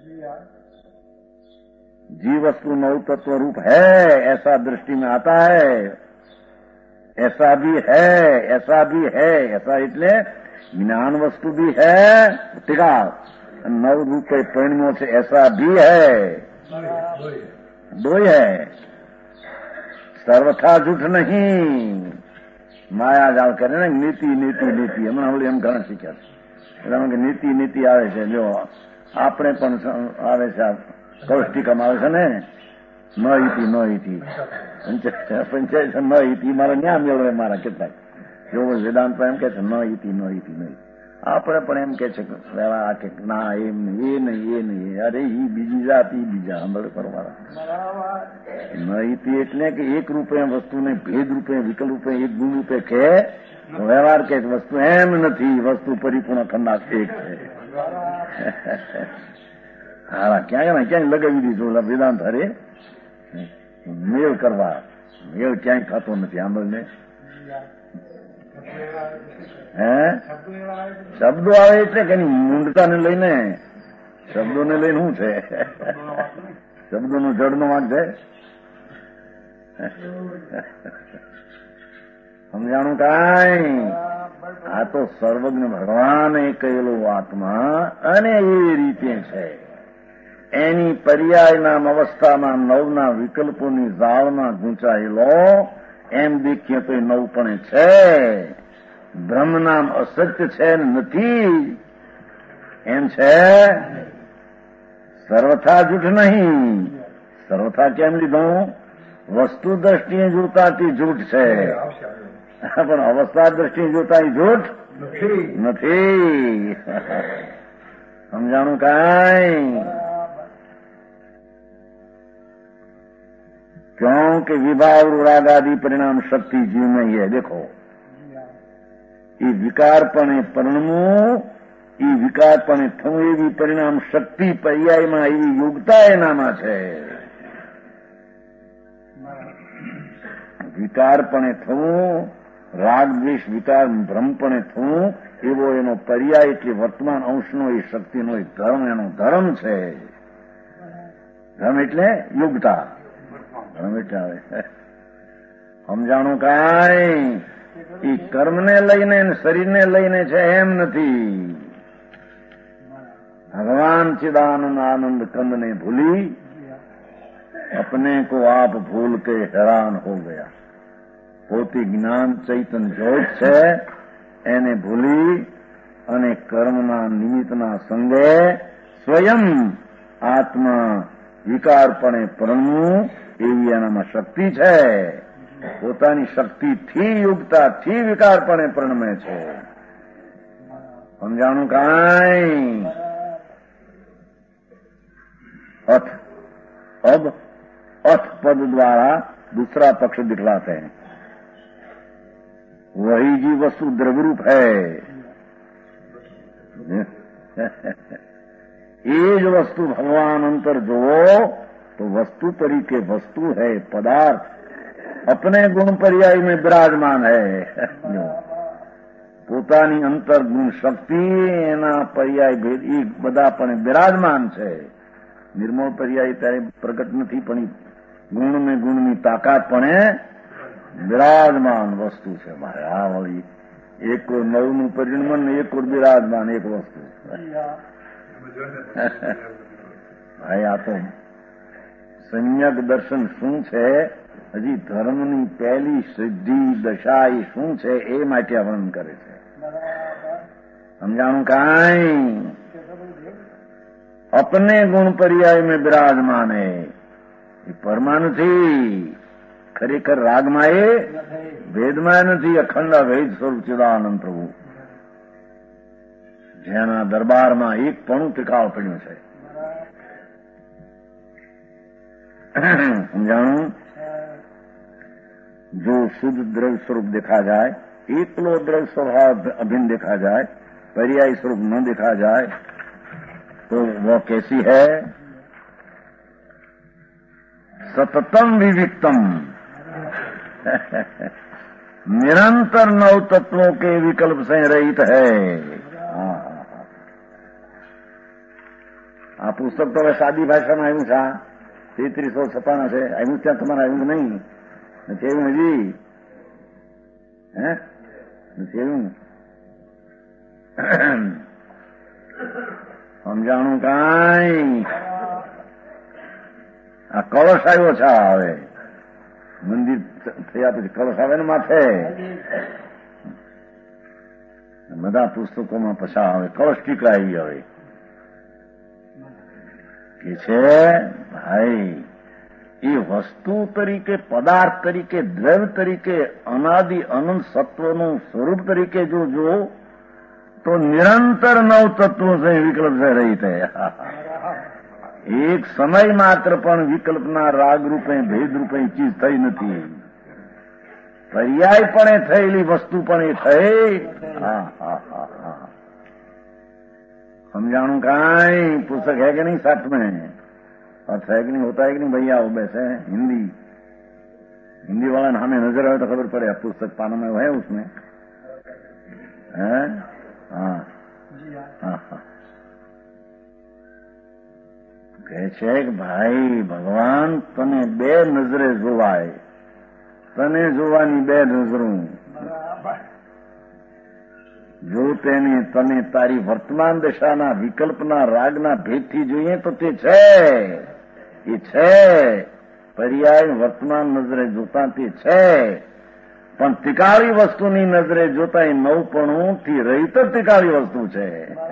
जीव वस्तु नव तत्व रूप है, ऐसा दृष्टि में आता है. ऐसा भी है, ऐसा भी है, ऐसा એટલે ज्ञान वस्तु भी है, टीका नव रूप परिणमों से ऐसा भी है, दो ही है, सर्वथा झूठ नहीं. माया जाल करे ને નીતિ નીતિ નીતિ હમણાં ઓલી એમ ઘણા શીખ્યા છે એટલે નીતિ નીતિ આવે છે. જો આપણે પણ આવે છે, કૌષ્ટિકમ આવે છે ને, ન ઇતિ ન ઇતિ પંચાયત ન ઇતિ મારે ન્યા મેળવે મારા કેટલાક જો વેદાંત એમ કે છે ન ઇતિ ન ઇતિ નહીં. આપણે પણ એમ કે છે આ કે ના એમ નહીં, એ નહીં, એ નહીં, અરે ઈ બીજી જાત, ઈ બીજા સાંભળે પરવાળા. ન ઇતિ એટલે કે એક રૂપે વસ્તુને ભેદ રૂપે વિકલ્પ રૂપે એક ગુણ રૂપે કે વ્યવહાર કે વસ્તુ એમ નથી, વસ્તુ પરિપૂર્ણ ખંડાસ એક છે. હા ક્યાંય ક્યાંય લગાવી દીધું વેદાંત હરે મેળ કરવા, મેળ ક્યાંય થતો નથી. સાંભળને હે શબ્દો આવે એટલે કે એની મૂંડતાને લઈને, શબ્દોને લઈને શું છે, શબ્દોનો જડનો વાંક છે. સમજાણું કાંઈ? આ તો સર્વજ્ઞ ભગવાને કહેલો આત્મા અને એ રીતે છે. એની પર્યાયના અવસ્થામાં નવના વિકલ્પોની ઝાળમાં ગૂંચાયેલો એમ દેખીએ તો એ નવપણે છે. બ્રહ્મ નામ અસત્ય છે નથી, એમ છે. સર્વથા જૂઠ નહીં. સર્વથા કેમ લીધું? વસ્તુ દ્રષ્ટિએ જોતાથી જૂઠ છે, પણ અવસ્થા દ્રષ્ટિએ જોતા એ જૂઠ નથી. સમજાણું કાંઈ? क्योंकि विभाव राग आदि परिणाम शक्ति जीव में ही है. देखो ये विकारपणे परिणमવું, એ વિકારપણે થવું એવી પરિણામ શક્તિ પર્યાયમાં એવી યોગતા એનામાં છે. વિકારપણે થવું, રાગ દ્વેષ વિકાર ભ્રમપણે થવું એવો એનો પર્યાય એટલે વર્તમાન અંશનો એ શક્તિનો એક ધર્મ, એનો ધર્મ છે. ધર્મ એટલે યોગતા. સમજાણું કાંઈ? એ કર્મને લઈને શરીરને લઈને છે એમ નથી. भगवान चिदानंद आनंद कंद ने भूली, अपने को आप भूल के हैरान हो गया. પોતે જ્ઞાન ચૈતન જ્યોત છે એને ભૂલી અને કર્મના નિમિત્તના સંગે સ્વયં આત્મા વિકારપણે પરણવું એવી એનામાં શક્તિ છે. પોતાની શક્તિથી યુક્તાથી વિકારપણે પરણમે છે. સમજાણું કાંઈ? अथ अब अथ पद द्वारा दूसरा पक्ष दिखलाते हैं. वही जी वस्तु द्रव्य रूप है. ये जो वस्तु भगवान अंतर जो तो वस्तु तरीके वस्तु है, पदार्थ अपने गुण पर्याय में विराजमान है. પોતાની અંતર ગુણ શક્તિ એના પર્યાય ભેદ એ બધા પણ બિરાજમાન છે. નિર્મળ પર્યાય ત્યારે પ્રગટ નથી, પણ ગુણ ને ગુણની તાકાત પણ બિરાજમાન વસ્તુ છે. મારે આ વળી એક નવનું પરિણમન ને એક બિરાજમાન એક વસ્તુ. ભાઈ આ તો સંયક દર્શન શું છે, હજી ધર્મની પહેલી સિદ્ધિ દશા એ શું છે એ માટે વર્ણન કરે છે. સમજાણું કાંઈ अपने गुण पर्याय में विराजमान है परमाणु थी खरेखर रागમાં એ વેદમાં નથી અખંડ વેદ સ્વરૂપ ચિદાનંદ પ્રભુ જેના દરબારમાં એક પણ ટીકાવ પડ્યું છે સમજાણું जो शुद्ध द्रव्य स्वरूप देखा जाए एकलो द्रव्य स्वभाव अभिन्न देखा जाए पर्याय स्वरूप न देखा जाए तो वह कैसी है सततम विविक्तम निरंतर नव तत्वों के विकल्प से रहित है आ पुस्तक तो सादी भाषा में आयु था तेतरी सौ छपाना से आयु त्या तुम्हारा आयु नहीं નથી આવ્યું હજી હે નથી આવ્યું સમજાણું કાંઈ આ કળશ આવ્યો છે હવે મંદિર થયા પછી કળશ આવે ને માથે બધા પુસ્તકોમાં પછા આવે કળશ ટીકા આવી હવે કે છે ભાઈ ये वस्तु तरीके पदार्थ तरीके द्रव्य तरीके अनादि अनंत सत्वों स्वरूप तरीके जो जो तो निरंतर नव तत्वों से विकल्प से रहित है एक समय मात्र पण विकल्पना राग रूपे भेद रूपे चीज थई नथी पर्यायपणे थયેલી वस्तु पण ए थई हाँ हाँ हाँ हाँ समझाणु काई पुस्तक है कि नहीं साथ में अर्थ है कि नहीं होता है कि नहीं भैया वो बैसे हिंदी हिंदी वाला ने हमें नजर आए तो खबर पड़े पुस्तक पाना में वो है उसमें है हाँ हाँ हाँ कहे છે કે ભાઈ ભગવાન તને બે નજરે જોવાય તને જોવાની બે નજરું જો તેને તને તારી વર્તમાન દશાના વિકલ્પના રાગના ભેદથી જોઈએ તો તે છે એ છે પર્યાય વર્તમાન નજરે જોતા તે છે પણ ટીકાળી વસ્તુની નજરે જોતા એ નવપણુંથી રહિત જ ટીકાળી વસ્તુ છે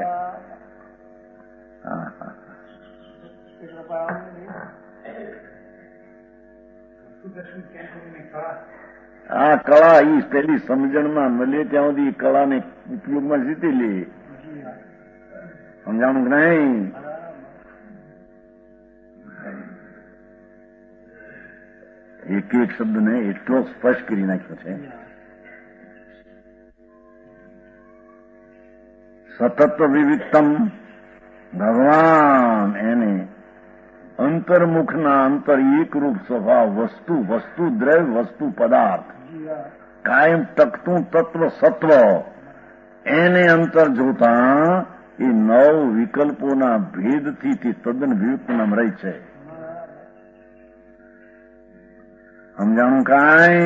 આ કળા ઈ પેલી સમજણમાં મળે ત્યાં સુધી કળાને ઉપયોગમાં જીતી લે સમજાણું કે નહીં એક એક શબ્દને એટલો સ્પષ્ટ કરી નાખ્યો છે સતત વિવિક્તમ ભગવાન એને અંતર્મુખના અંતર એકરૂપ સ્વભાવ વસ્તુ વસ્તુ દ્રવ્ય વસ્તુ પદાર્થ કાયમ ટકતું તત્વ સત્વ એને અંતર જોતા એ નવ વિકલ્પોના ભેદથી તે તદ્દન વિયુક્તનામ રહી છે સમજાણું કાંઈ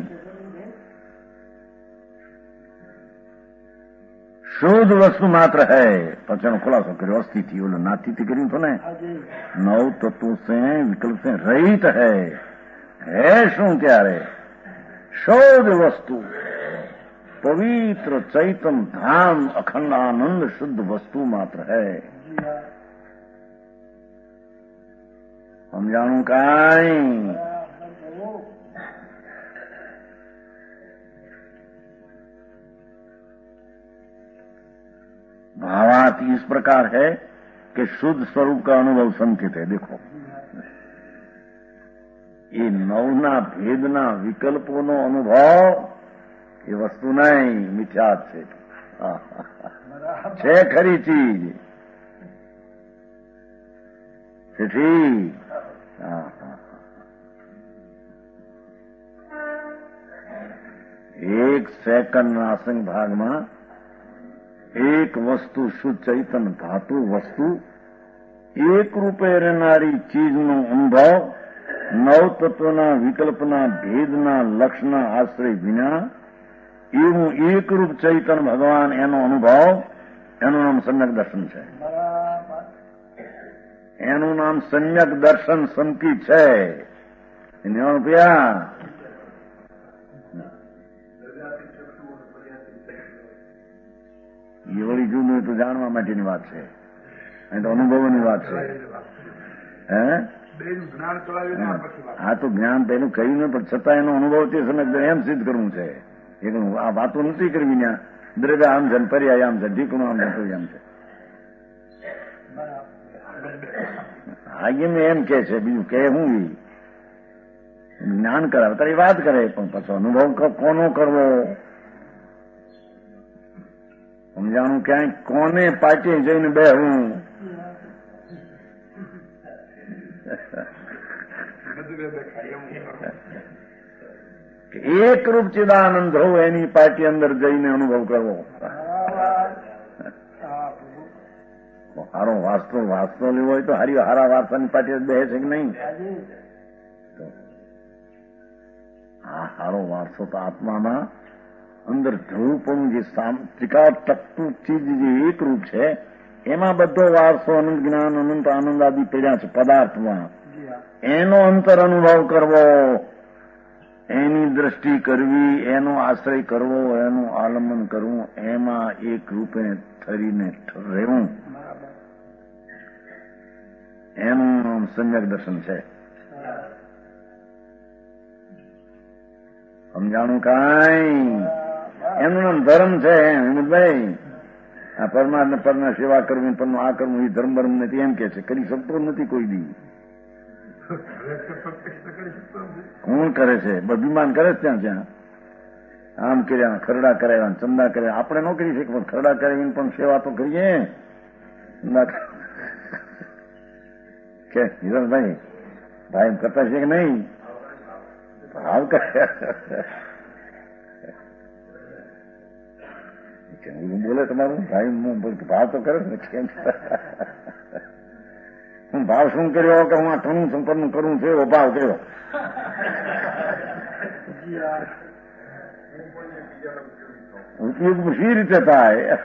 शुद्ध वस्तु मात्र है पचन खुलासा करो अस्थिति बोलो नाती करी तो ने नौ तत्वों से विकल्प से रहित है है शू त्यारे शुद्ध वस्तु पवित्र चैतन धाम अखंड आनंद शुद्ध वस्तु मात्र है समझाणु काई भावार्थ इस प्रकार है कि शुद्ध स्वरूप का अनुभव संचित है देखो ये नवना भेदना विकल्पों अनुभव ये वस्तु नहीं मिथ्यात છે ખરી ચીજ છે ठीक एक सेकंड नासंग भाग में एक वस्तु शुद्ध चैतन्य धातु वस्तु एक रूपे रहनारी चीजनो अनुभव नव तत्वना विकल्पना भेदना लक्षना आश्रय विना एवं एक रूप चैतन्य भगवान एनो अनुभव एनु नाम सम्यक दर्शन है एनु नाम सम्यक दर्शन संकी है रुपया એ વળી જૂનું તો જાણવા માટેની વાત છે, અહીં તો અનુભવોની વાત છે. હે આ તો જ્ઞાન પેલું કહ્યું ને, પણ છતાં એનો અનુભવ તે સમય એમ સિદ્ધ કરવું છે. એકલું આ વાતો નથી કરવી ત્યાં દ્રવ્ય આમ છે, પર્યાય આમ છે, ઢીકણું આમ છે, આમ છે. હા એમ એમ કે છે, બીજું કે હું જ્ઞાન કરાવે તારી વાત કરે, પણ પછી અનુભવ કોનો કરવો સમજાણું. ક્યાંય કોને પાટીએ જઈને બેહવું, એક રૂપ ચિદાનંદ હોવું એની પાર્ટી અંદર જઈને અનુભવ કરવો. હારો વાસ્તો વાસ્તો લેવો હોય તો હારી હારા વાર્તાની પાર્ટી બે છે કે નહીં? હા, હારો વારસો તો આત્મામાં અંદર ધ્રુવપણું જે ત્રિકાળ ટકતું ચીજ જે એક રૂપ છે એમાં બધો વારસો અનંત જ્ઞાન અનંત આનંદ આદિ પડ્યા છે પદાર્થમાં. એનો અંતર અનુભવ કરવો, એની દ્રષ્ટિ કરવી, એનો આશ્રય કરવો, એનું આલંબન કરવું, એમાં એક રૂપે ઠરીને રહેવું, એનું નામ સમ્યક દર્શન છે. સમજાણું કાંઈ? એનું નામ ધર્મ છે. હિંમતભાઈ, આ પરમાત્મા પરના સેવા કરવી, પરનું આ કરવું એ ધર્મ ધર્મ નથી એમ કે છે. કરી શકતો નથી કોઈ દી. કોણ કરે છે? અભિમાન કરે છે ત્યાં ત્યાં આમ કર્યા, ખરડા કરાવ્યા, ચંદા કર્યા. આપણે ન કરી શકીએ, પણ ખરડા કરાવીને પણ સેવા તો કરીએ કે હિરણભાઈ ભાઈ કરતા છે કે નહીં? ભાવ બોલે તમારું ભાઈ ભાવ તો કરે ને. કેમ હું ભાવ શું કર્યો કે હું આ ઠણું સંપન્ન કરું છું એવો ભાવ કર્યો. ઉપયોગ સી રીતે થાય?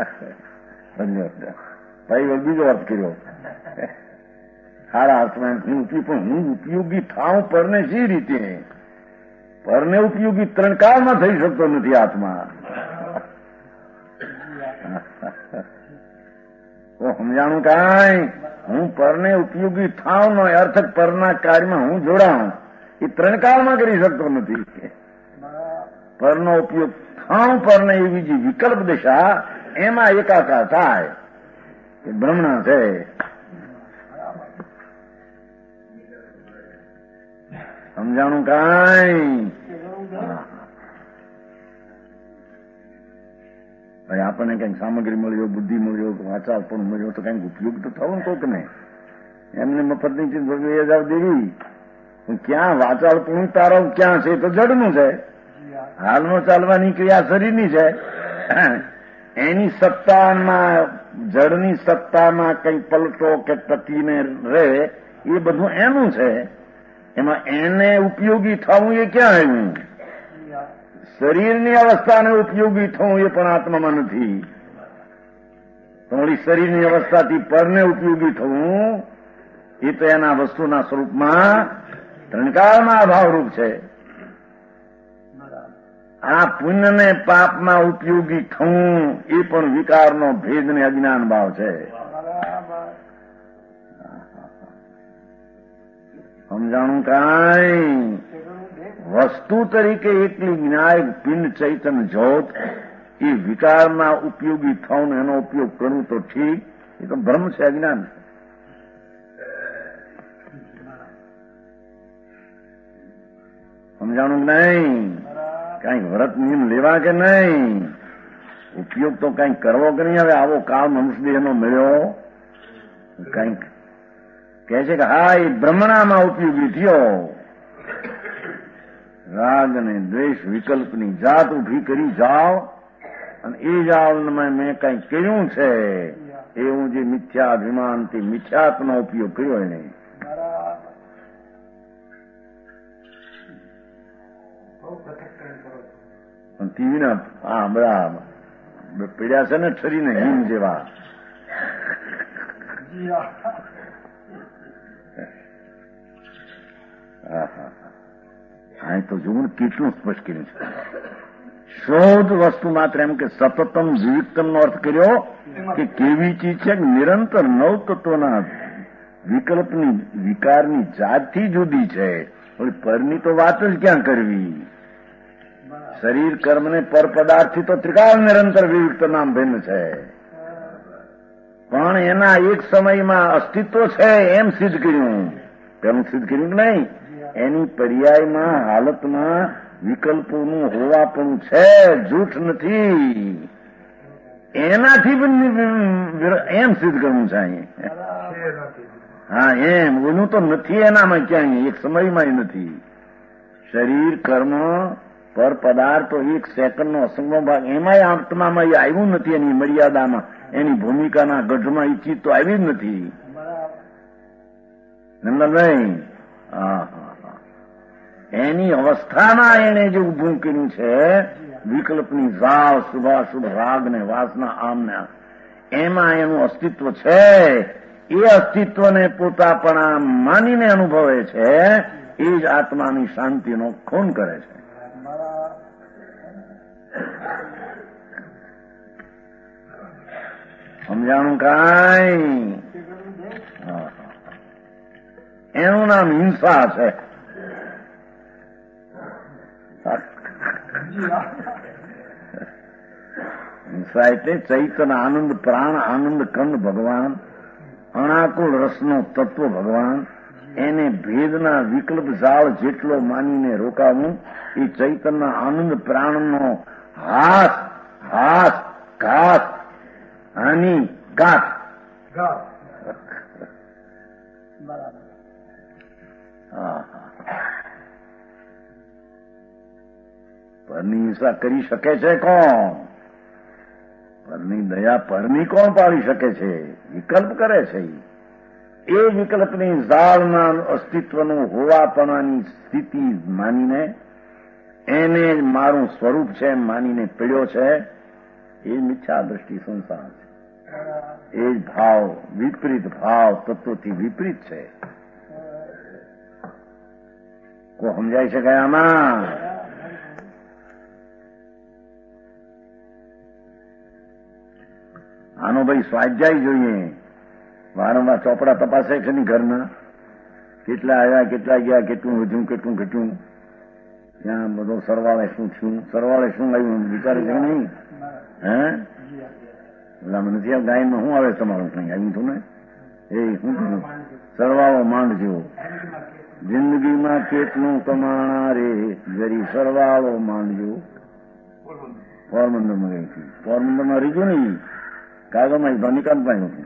ભાઈ બીજો અર્થ કર્યો સારા અર્થમાં પણ હું ઉપયોગી થાઉં પરને સી રીતે? પરને ઉપયોગી ત્રણ કાળમાં થઈ શકતો નથી આત્મા. સમજાણું કાંઈ? હું પરને ઉપયોગી થાઉં નો અર્થ પરના કાર્યમાં હું જોડાઉં એ ત્રણ કાળમાં કરી શકતો નથી. પરનો ઉપયોગ થાઉં પરને એવી જે વિકલ્પ દિશા એમાં એકાકાર થાય એ બ્રહ્મણા છે. સમજાણું કાંઈ? ભાઈ આપણને કઈક સામગ્રી મળ્યો, બુદ્ધિ મળ્યો, વાચાલ પણ મળ્યો તો કઈક ઉપયોગ તો થવો ને કોક ને. એમને મફતની ચીજ ભગવી હજાર દેવી, ક્યાં વાચાલ પણ તારો ક્યાં છે? તો જડનું છે. હાલમાં ચાલવાની ક્રિયા શરીરની છે. એની સત્તામાં, જડની સત્તામાં કઈ પલટો કે ટકીને રહે એ બધું એનું છે. એમાં એને ઉપયોગી થવું એ ક્યાં આવ્યું? શરીરની અવસ્થાને ઉપયોગી થવું એ પણ આત્મામાં નથી. તમારી શરીરની અવસ્થાથી પરને ઉપયોગી થવું એ તો એના વસ્તુના સ્વરૂપમાં ત્રણકાળમાં અભાવરૂપ છે. આ પુણ્યને પાપમાં ઉપયોગી થવું એ પણ વિકારનો ભેદ ને અજ્ઞાન ભાવ છે. સમજાણું કાંઈ? વસ્તુ તરીકે એટલી જ્ઞાય પિંડ ચૈતન જ્યોત એ વિકારમાં ઉપયોગી થવું એનો ઉપયોગ કરવું તો ઠીક, એ તો ભ્રમ છે, અજ્ઞાન છે. સમજાણું નહીં? કઈક વ્રત નિયમ લેવા કે નહીં? ઉપયોગ તો કઈક કરવો કે નહીં? હવે આવો કાળ મનુષ્યદેહનો મળ્યો, કઈક કહે છે કે હા એ બ્રહ્મણામાં ઉપયોગી થયો. રાગ અને દ્વેષ વિકલ્પની જાત ઉભી કરી જાઓ અને એ જાળમાં મેં કઈ કર્યું છે એવું જે મિથ્યા અભિમાનથી મિથ્યાત્મનો ઉપયોગ કર્યો એને. ટીવીના હા બધા પીડ્યા છે ને ઠરીને હિમ જેવા. હા હા હા તો જોવું કેટલું સ્પષ્ટ કર્યું છે. શોધ વસ્તુ માત્ર એમ કે સતતમ વિવિક્તમનો અર્થ કર્યો કે કેવી ચીજ છે કે નિરંતર નવ તત્વના વિકલ્પની વિકારની જાતથી જુદી છે. પરની તો વાત જ ક્યાં કરવી. શરીર કર્મને પર પદાર્થથી તો ત્રિકાળ નિરંતર વિવિક્ત નામ ભિન્ન છે, પણ એના એક સમયમાં અસ્તિત્વ છે એમ સિદ્ધ કર્યું. પેલું સિદ્ધ કર્યું કે નહીં, એની પર્યાયમાં હાલતમાં વિકલ્પોનું હોવાપણું છે, જૂઠ નથી. એનાથી એમ સિદ્ધ કરવું છે અહીં. હા એમ ઓનું તો નથી એનામાં ક્યાંય, એક સમયમાં નથી. શરીર કર્મ પર પદાર્થ એક સેકન્ડનો અસંગનો ભાગ, એમાંય આત્મામાં આવ્યું નથી. એની મર્યાદામાં એની ભૂમિકાના ગઢમાં ઈચ્છિત તો આવી જ નથી. નહીં હા એની અવસ્થામાં એને જે ઉભું કર્યું છે વિકલ્પની ઝાળ, શુભાશુભ રાગ ને વાસના આમને, એમાં એનું અસ્તિત્વ છે. એ અસ્તિત્વને પોતાપણા માનીને અનુભવે છે. એ જ આત્માની શાંતિનો ખૂન કરે છે. સમજાણું કાંઈ? એનું નામ હિંસા છે. હિંસા એટલે ચૈતન આનંદ, પ્રાણ આનંદ, કંદ ભગવાન, અણાકુળ રસનો તત્વ ભગવાન, એને ભેદના વિકલ્પ ઝાળ જેટલો માનીને રોકાવું. એ ચૈતનના આનંદ પ્રાણનો હાથ હાથ ઘાત હાની ગાત. પરની હિંસા કરી શકે છે કોણ? પરની દયા પરની કોણ પાડી શકે છે? વિકલ્પ કરે છે. એ વિકલ્પની ઝાળના અસ્તિત્વનું હોવાપણાની સ્થિતિ માનીને, એને જ મારું સ્વરૂપ છે એમ માનીને પીડ્યો છે. એ મિથ્યા દ્રષ્ટિ સંસાર છે. એ જ ભાવ વિપરીત ભાવ તત્વથી વિપરીત છે. કોઈ સમજાઈ શકાય આમાં? આનો ભાઈ સ્વાધ્યાય જોઈએ. વારંવાર ચોપડા તપાસે છે ને ઘરના, કેટલા આવ્યા, કેટલા ગયા, કેટલું વધ્યું, કેટલું ઘટ્યું, ત્યાં બધો સરવાળે શું થયું, સરવાળે શું આવ્યું વિચારે છે નહીં? હે એટલે નથી આ ગાયનમાં શું આવે તમારું કઈ આવ્યું હતું ને? એ શું થયું? સરવાળો માંડજો. જિંદગીમાં કેટલું કમાણા રે, જરી સરવાળો માંડજો. પોરબંદરમાં ગઈ હતી. પોરબંદરમાં રીજું નહીં, કાગળમાં ધનિકાંત ભાઈ હતું.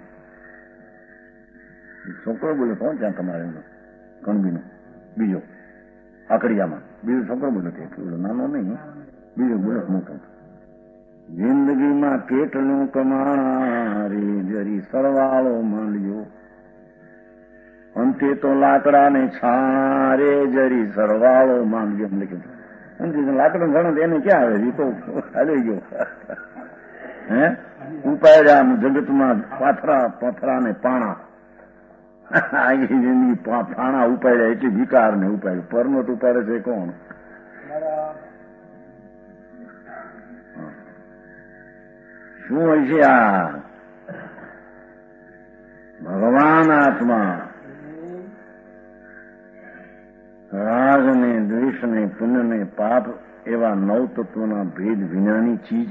છોકરો બોલ્યો કોણ ત્યાં તમારે કણબીનો બીજો આકડિયામાં બીજો છોકરો બોલ્યો એટલો નાનો નહીં, બીજો બોલ્યો મોટો. જિંદગીમાં કેટલું કમાણા રે, જરી સરવાળો માંડજો. અંતે તો લાકડા ને છાણા રે, જરી સરવાળો માંડજો. એમ લખ્યું. લાકડા છાણા એને ક્યાં આવે? એ તો હાલી ગયો. હે ઉપાડ્યા જગતમાં પાથરા પથરા ને પાણા. જિંદગી ફાણા ઉપાડ્યા એટલે વિકાર ને ઉપાડ્યું. પરમત ઉપાડે છે કોણ? શું હોય છે આ? ભગવાન આત્મા રાગ ને દ્વેષ ને પુણ્ય ને પાપ એવા નવ તત્વના ભેદ વિનાની ચીજ,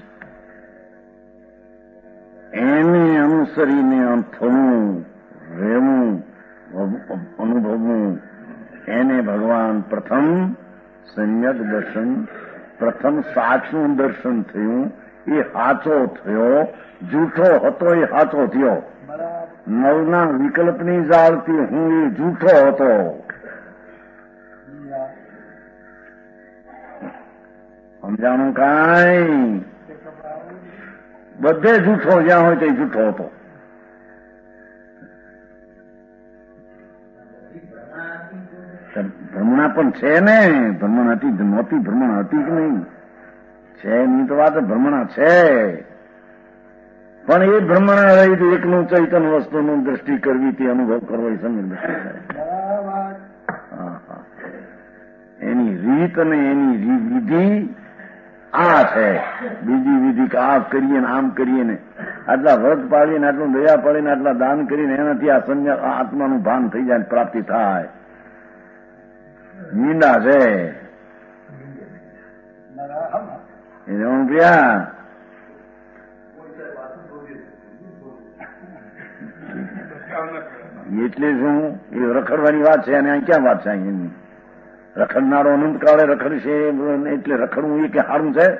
એને અનુસરીને થવું, રહેવું, અનુભવવું, એને ભગવાન પ્રથમ સમ્યક દર્શન, પ્રથમ સાચું દર્શન થયું. એ સાચો થયો. જૂઠો હતો એ સાચો થયો. નવના વિકલ્પની ઝાળથી હું એ જૂઠો હતો. સમજાણું કાંઈ? બધે જૂઠો જ્યાં હોય તે જૂઠો હતો. ભ્રમણા પણ છે ને, ભ્રમણ હતી નહોતી, ભ્રમણ હતી કે નહીં? છે એની તો વાત ભ્રમણા છે, પણ એ ભ્રમણા રહી એકનું ચૈતન વસ્તુનું દ્રષ્ટિ કરવી, તે અનુભવ કરવો એ સમ્યક દ્રષ્ટિ થાય. એની રીત અને એની વિધિ આ છે બીજી વિધિ કે આ કરીએ ને આમ કરીએ ને આટલા વ્રત પાડીને આટલું દયા પાડીને આટલા દાન કરીને એનાથી આ સંજ્ઞા આત્માનું ભાન થઈ જાય પ્રાપ્તિ થાય. નિંદા છે એને હું ક્યાં એટલે શું એ રખડવાની વાત છે અને અહીં ક્યાં વાત છે? અહીં રખડનારો અનંત કાળે રખડશે એટલે રખડવું એ કે સારું છે?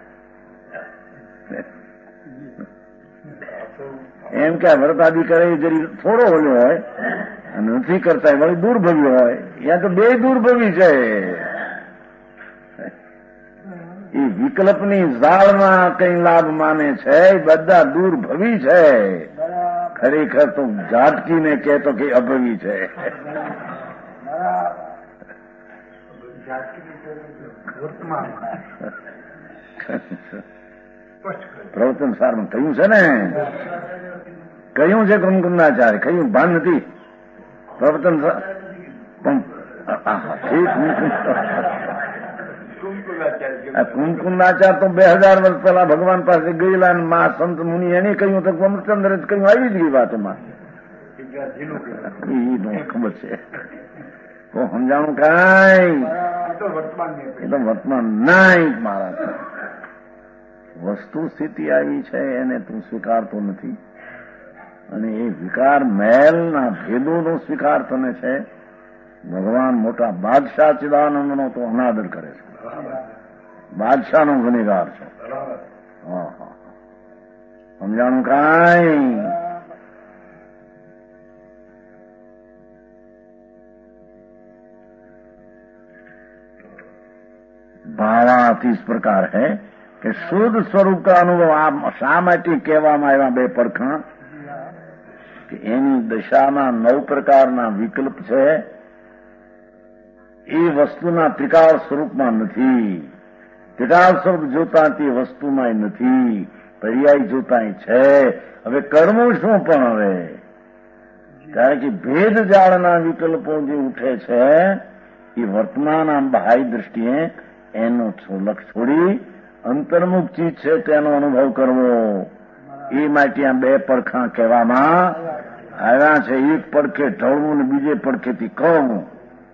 એમ કે વ્રતાદિ કરે જરી થોડો ઓલો હોય અને નથી કરતા વળી દુર્ભવી હોય. યા તો બે દુર્ભવી છે. એ વિકલ્પની ઝાડમાં કઈ લાભ માને છે એ બધા દુર્ભવી છે. ખરેખર તો ઝાટકીને કહેતો કે અભવી છે. પ્રવચન સારમાં કહ્યું છે ને, કહ્યું છે કુમકુંદાચાર્ય, કહ્યું ભાન નથી પ્રવચન કુમકુંદાચાર્ય તો બે હજાર વર્ષ પહેલા ભગવાન પાસે ગયેલા મા સંત મુનિ એને કહ્યું તો કુમચંદ્ર જ કહ્યું આવી જ ગઈ વાતોમાં. એ ખબર છે તો સમજાણું કાંઈ એ તો વર્તમાન નહીં. મારા વસ્તુ સ્થિતિ આવી છે એને તું સ્વીકારતો નથી અને એ વિકાર મેલના ભેદોનો સ્વીકાર તને છે. ભગવાન મોટા બાદશાહ ચિદાનંદનો તો અનાદર કરે છે. બાદશાહનો ગુનેગાર છે. હા હા સમજાણું કાંઈ? भावार्थ इस प्रकार है कि शुद्ध स्वरूप का अनुभव आप शा માટે કહેવામાં આવ્યા બે પડખાં કે એની દશાના નવ પ્રકારના વિકલ્પ છે. એ વસ્તુના ત્રિકાળ સ્વરૂપમાં નથી. ત્રિકાળ સ્વરૂપ જોતા તે વસ્તુમાં નથી. પર્યાય જોતા છે. હવે કરવું શું પણ હવે? કારણ કે ભેદ જાળના વિકલ્પો જે ઉઠે છે એ વર્તમાન આમ બાહ્ય દ્રષ્ટિએ એનો લક્ષ છોડી અંતર્મુખ ચીજ છે તેનો અનુભવ કરવો. એ માટે આ બે પડખાં કહેવામાં આવ્યા છે. એક પડખે ઢળવું ને બીજે પડખેથી કહવું.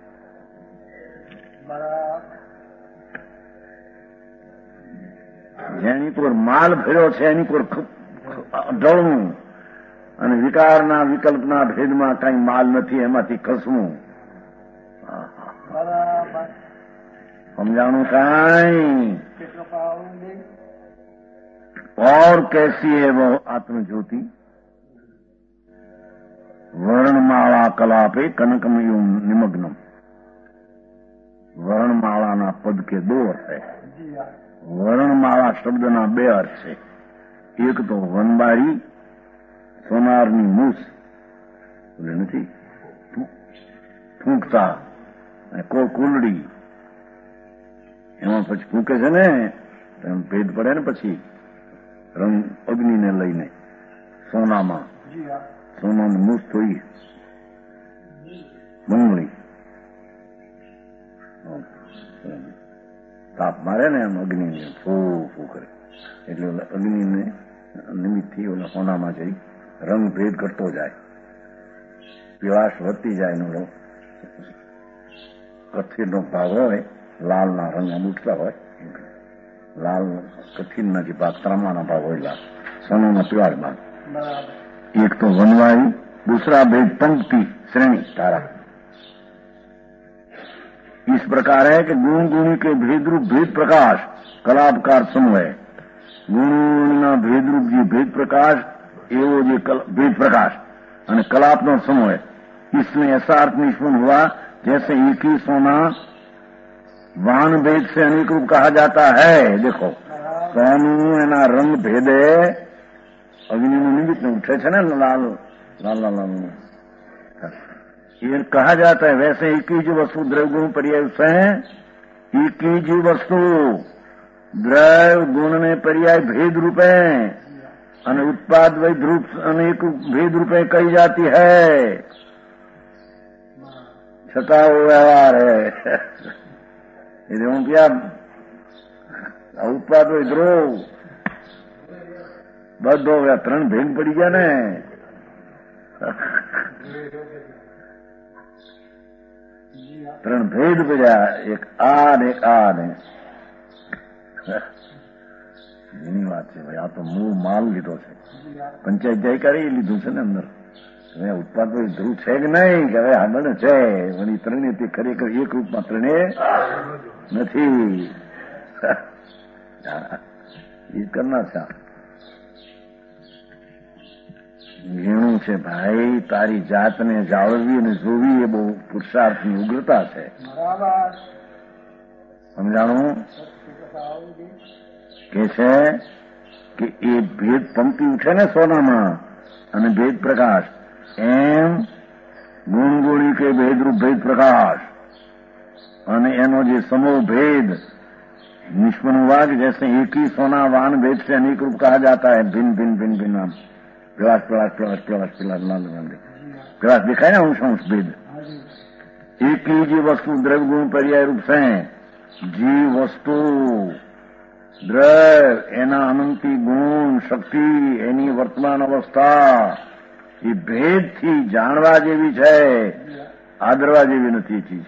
જેની કોર માલ ભર્યો છે એની કોર ઢળવું અને વિકારના વિકલ્પના ભેદમાં કઈ માલ નથી એમાંથી ખસવું. समझाणु काई? और कैसी है वो आत्मज्योति? वर्णमाला कलापे कनकमयु निमग्नम. વર્ણમાળાના પદ કે દો અર્થ છે. વર્ણમાળા શબ્દના બે અર્થ છે. એક તો વનબારી સોનારની મૂસ બોલે નથી ફૂંકતા કોઈ કુલડી એમાં પછી ફૂંકે છે ને એમ ભેદ પડે ને પછી રંગ અગ્નિને લઈને સોનામાં સોનાની મૂસ થોઈ બંગડી તાપ મારે ને એમ અગ્નિને ફૂ ફૂ કરે એટલે અગ્નિને નિમિત્તથી ઓલા સોનામાં જઈ રંગ ભેદ કરતો જાય. પીળાશ વધતી જાય એનો કથિરનો ભાગ હોય લાલના રંગ ઉઠતા હોય લાલ કથિરના જે ભાગ ત્રામાના ભાગ હોય લાલ સોનાના પીળાશ ભાગ. એક તો વનવાઈ दूसरा भेद पंक्ति श्रेणी तारा. इस प्रकार है कि गुण गुणी के भेद रूप भेद प्रकाश कलापकार समन्वय. गुणोना भेद रूप जी भेद प्रकाश एवो जी भेद प्रकाश અને કલાપનો સમન્વય. इसमें ऐसा अर्थ निष्पन्न हुआ जैसे एक ही सोना वान भेद से अनेक रूप कहा जाता है. देखो सोनू एना रंग भेदे अग्निનું નિમિત્ત ઉઠે છે ને લાલ लाल लाल लाल ये कहा जाता है. वैसे एक ही जो वस्तु द्रव्य गुण पर्याय से एक ही जी वस्तु द्रव्य गुण ने पर्याय भेद रूपे અને ઉત્પાદ વૈધ રૂપ અનેક ભેદ રૂપે કહી જાતી है. છતાં वो व्यवहार है. એટલે હું ક્યાં ઉત્પાદ હોય ધ્રુવ બધો હવે ત્રણ ભેગ પડી ગયા ને. ત્રણ ભેદ પડ્યા, એક આ ને એક આ ને. એની વાત છે ભાઈ, આ તો મૂળ માલ લીધો છે, પંચાયત જાય કરી લીધું છે ને અંદર. હવે ઉત્પાદ ધ્રુવ છે કે નહીં કે હવે આગળ છે, પણ એ ત્રણે તે ખરેખર એક રૂપમાં ત્રણે નથી. એ કરનાર છે ઘણું છે ભાઈ. તારી જાતને જાળવવી અને જોવી એ બહુ પુરુષાર્થની ઉગ્રતા છે. સમજાણું કે છે કે એ ભેદ પંક્તિ ઉઠે ને સોનામાં અને ભેદ પ્રકાશ, એમ ગુણગુણી કે ભેદરૂપ ભેદ પ્રકાશ અને એનો જે સમૂહ ભેદ निष्पन्न हुआ कि जैसे एक ही सोना वान भेद से अनेक रूप कहा जाता है, भिन्न भिन्न भिन्न भिन्न नाम, प्रवास प्रवास प्रवास प्रवास प्रवास प्रवास दिखाए ना अंश अंश भेद. एक ही जी वस्तु द्रव्य गुण पर्याय रूप से जी वस्तु દ્રવ્ય, એના અનંતી ગુણ શક્તિ, એની વર્તમાન અવસ્થા એ ભેદથી જાણવા જેવી છે, આદરવા જેવી નથી ચીજ.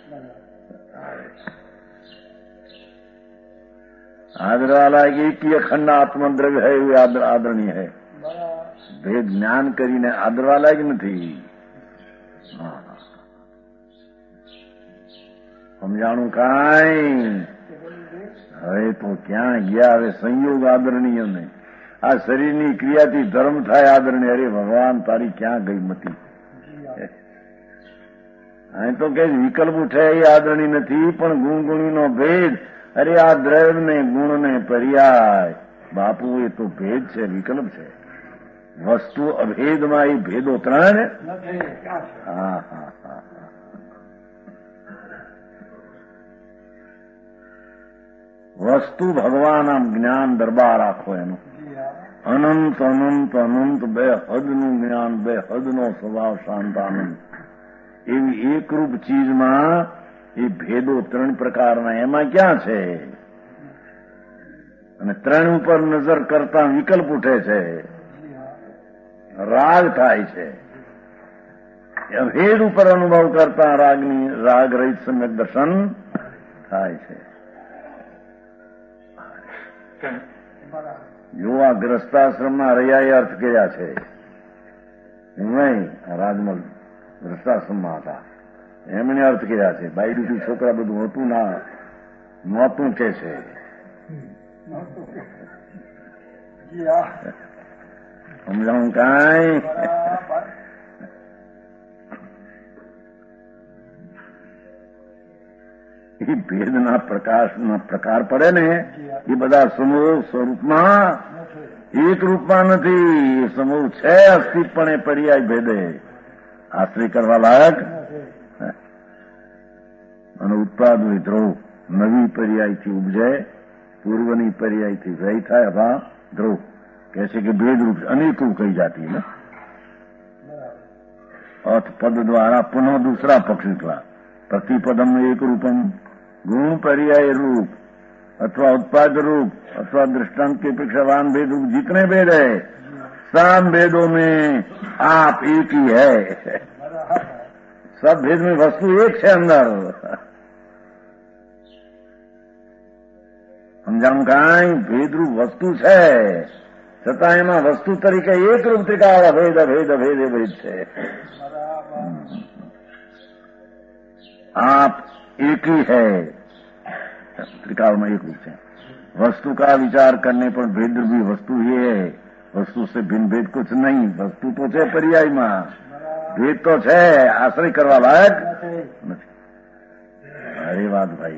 आदरा लायक एक ही अखंड आत्मा द्रव्य है, वो आदर आदरणीय है. भेद ज्ञान કરીને આદરવા લાયક નથી. સમજાણું કાંઈ? હવે તો ક્યાં ગયા? હવે સંયોગ આદરણીય ને આ શરીરની ક્રિયાથી ધર્મ થાય આદરણીય. અરે ભગવાન તારી ક્યાં ગઈ મતી? અહીં તો કે વિકલ્પ ઉઠે એ આદરણી નથી, પણ ગુણગુણીનો ભેદ. અરે આ દ્રવ્ય ને ગુણ ને પર્યાય બાપુ એ તો ભેદ છે, વિકલ્પ છે. વસ્તુ અભેદમાં એ ભેદો ત્રણ. હા હા હા વસ્તુ ભગવાન આમ જ્ઞાન દરબાર આખો એનો અનંત અનંત અનંત બે હદનું જ્ઞાન, બે હદનો સ્વભાવ શાંત આનંદ. એવી એકરૂપ ચીજમાં એ ભેદો ત્રણ પ્રકારના એમાં ક્યાં છે? અને ત્રણ ઉપર નજર કરતા વિકલ્પ ઉઠે છે, રાગ થાય છે. ભેદ ઉપર અનુભવ કરતા રાગની રાગ રહિત સમ્યક દર્શન થાય છે. જો આ ગ્રસ્તાશ્રમમાં રહ્યા એ અર્થ કર્યા છે નહીં, રાજમલ ગ્રસ્તાશ્રમમાં હતા એમણે અર્થ કર્યા છે. બાયડું છોકરા બધું હતું ના નહોતું કે છે. સમજાવું કાંઈ? એ ભેદના પ્રકાશના પ્રકાર પડે ને એ બધા સમૂહ સ્વરૂપમાં એક રૂપમાં નથી. સમૂહ છે અસ્તિત્વ પણ એ પર્યાય ભેદે આશ્રય કરવા લાયક. અને ઉત્પાદ ધ્રુવ નવી પર્યાયથી ઉપજે, પૂર્વની પર્યાયથી વ્યય થાય. અથવા ધ્રુવ કહે છે કે ભેદરૂપ અનેક રૂપ કઈ જાતી ને અર્થ પદ દ્વારા પુનઃ दूसरा पक्ष निकला. प्रतिपदम एक रूपम गुण पर्याय रूप अथवा उत्पाद रूप अथवा दृष्टांत के अपेक्षावान भेद रूप जितने भेद है सब भेदों में आप एक ही है. सब भेद में वस्तु एक है अंदर. સમજાણું કાંઈ? ભેદરૂપ વસ્તુ છે છતાં એમાં વસ્તુ તરીકે એક રૂપ ત્રિકાળ અભેદ અભેદ અભેદ ભેદ છે. आप एक ही है, त्रिकाल में एक रूप है. वस्तु का विचार करने पर भेद भी वस्तु ही है, वस्तु से भिन्न भेद कुछ नहीं. वस्तु तो है पर्याय में, भेद तो है आश्रय करवा लायक नहीं. अरे बात भाई,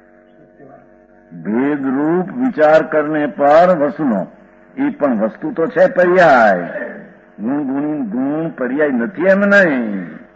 भेद रूप विचार करने पर वस्तुनो એ પણ વસ્તુ તો છે પર્યાય. ગુણ ગુણ ગુણ પર્યાય નથી એમ નહીં.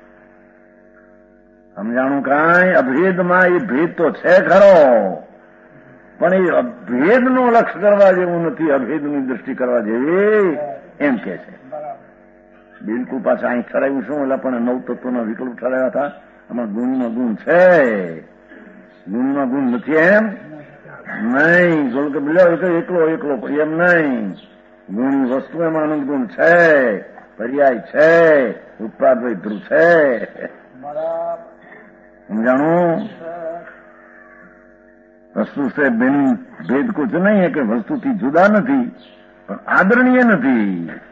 સમજાણું કાંઈ? અભેદમાં એ ભેદ તો છે ખરો, પણ એ અભેદનું લક્ષ્ય કરવા જેવું નથી, અભેદની દ્રષ્ટિ કરવા જેવી એમ કે છે. બિલકુલ પાછા અહીં ઠરાવ્યું શું? એટલે પણ નવ તત્વોના વિકલ્પ ઠરાવ્યા હતા. આમાં ગુણમાં ગુણ છે, ગુણમાં ગુણ નથી એમ. નહીં જોડું કે બોલ્યો એકલો એકલો એમ નહીં. ગુણ વસ્તુ એમાં આનંદ ગુણ છે, પર્યાય છે, ઉત્પાદ ધ્રુવ છે. સમજાણું? વસ્તુ से बिन भेद कुछ नहीं है कि वस्तुથી જુદા નથી પણ આદરણીય નથી.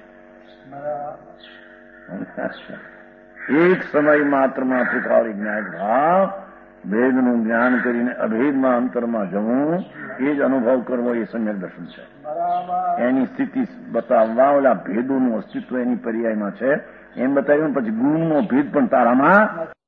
એક સમય માત્રમાં ત્રિકાળી જ્ઞાન ભાવ ભેદનું જ્ઞાન કરીને અભેદમાં અંતરમાં જવું એ જ અનુભવ કરવો એ સમ્યક દર્શન છે. એની સ્થિતિ બતાવવા ઓલા ભેદોનું અસ્તિત્વ એની પર્યાયમાં છે એમ બતાવ્યું. પછી ગુણનો ભેદ પણ તારામાં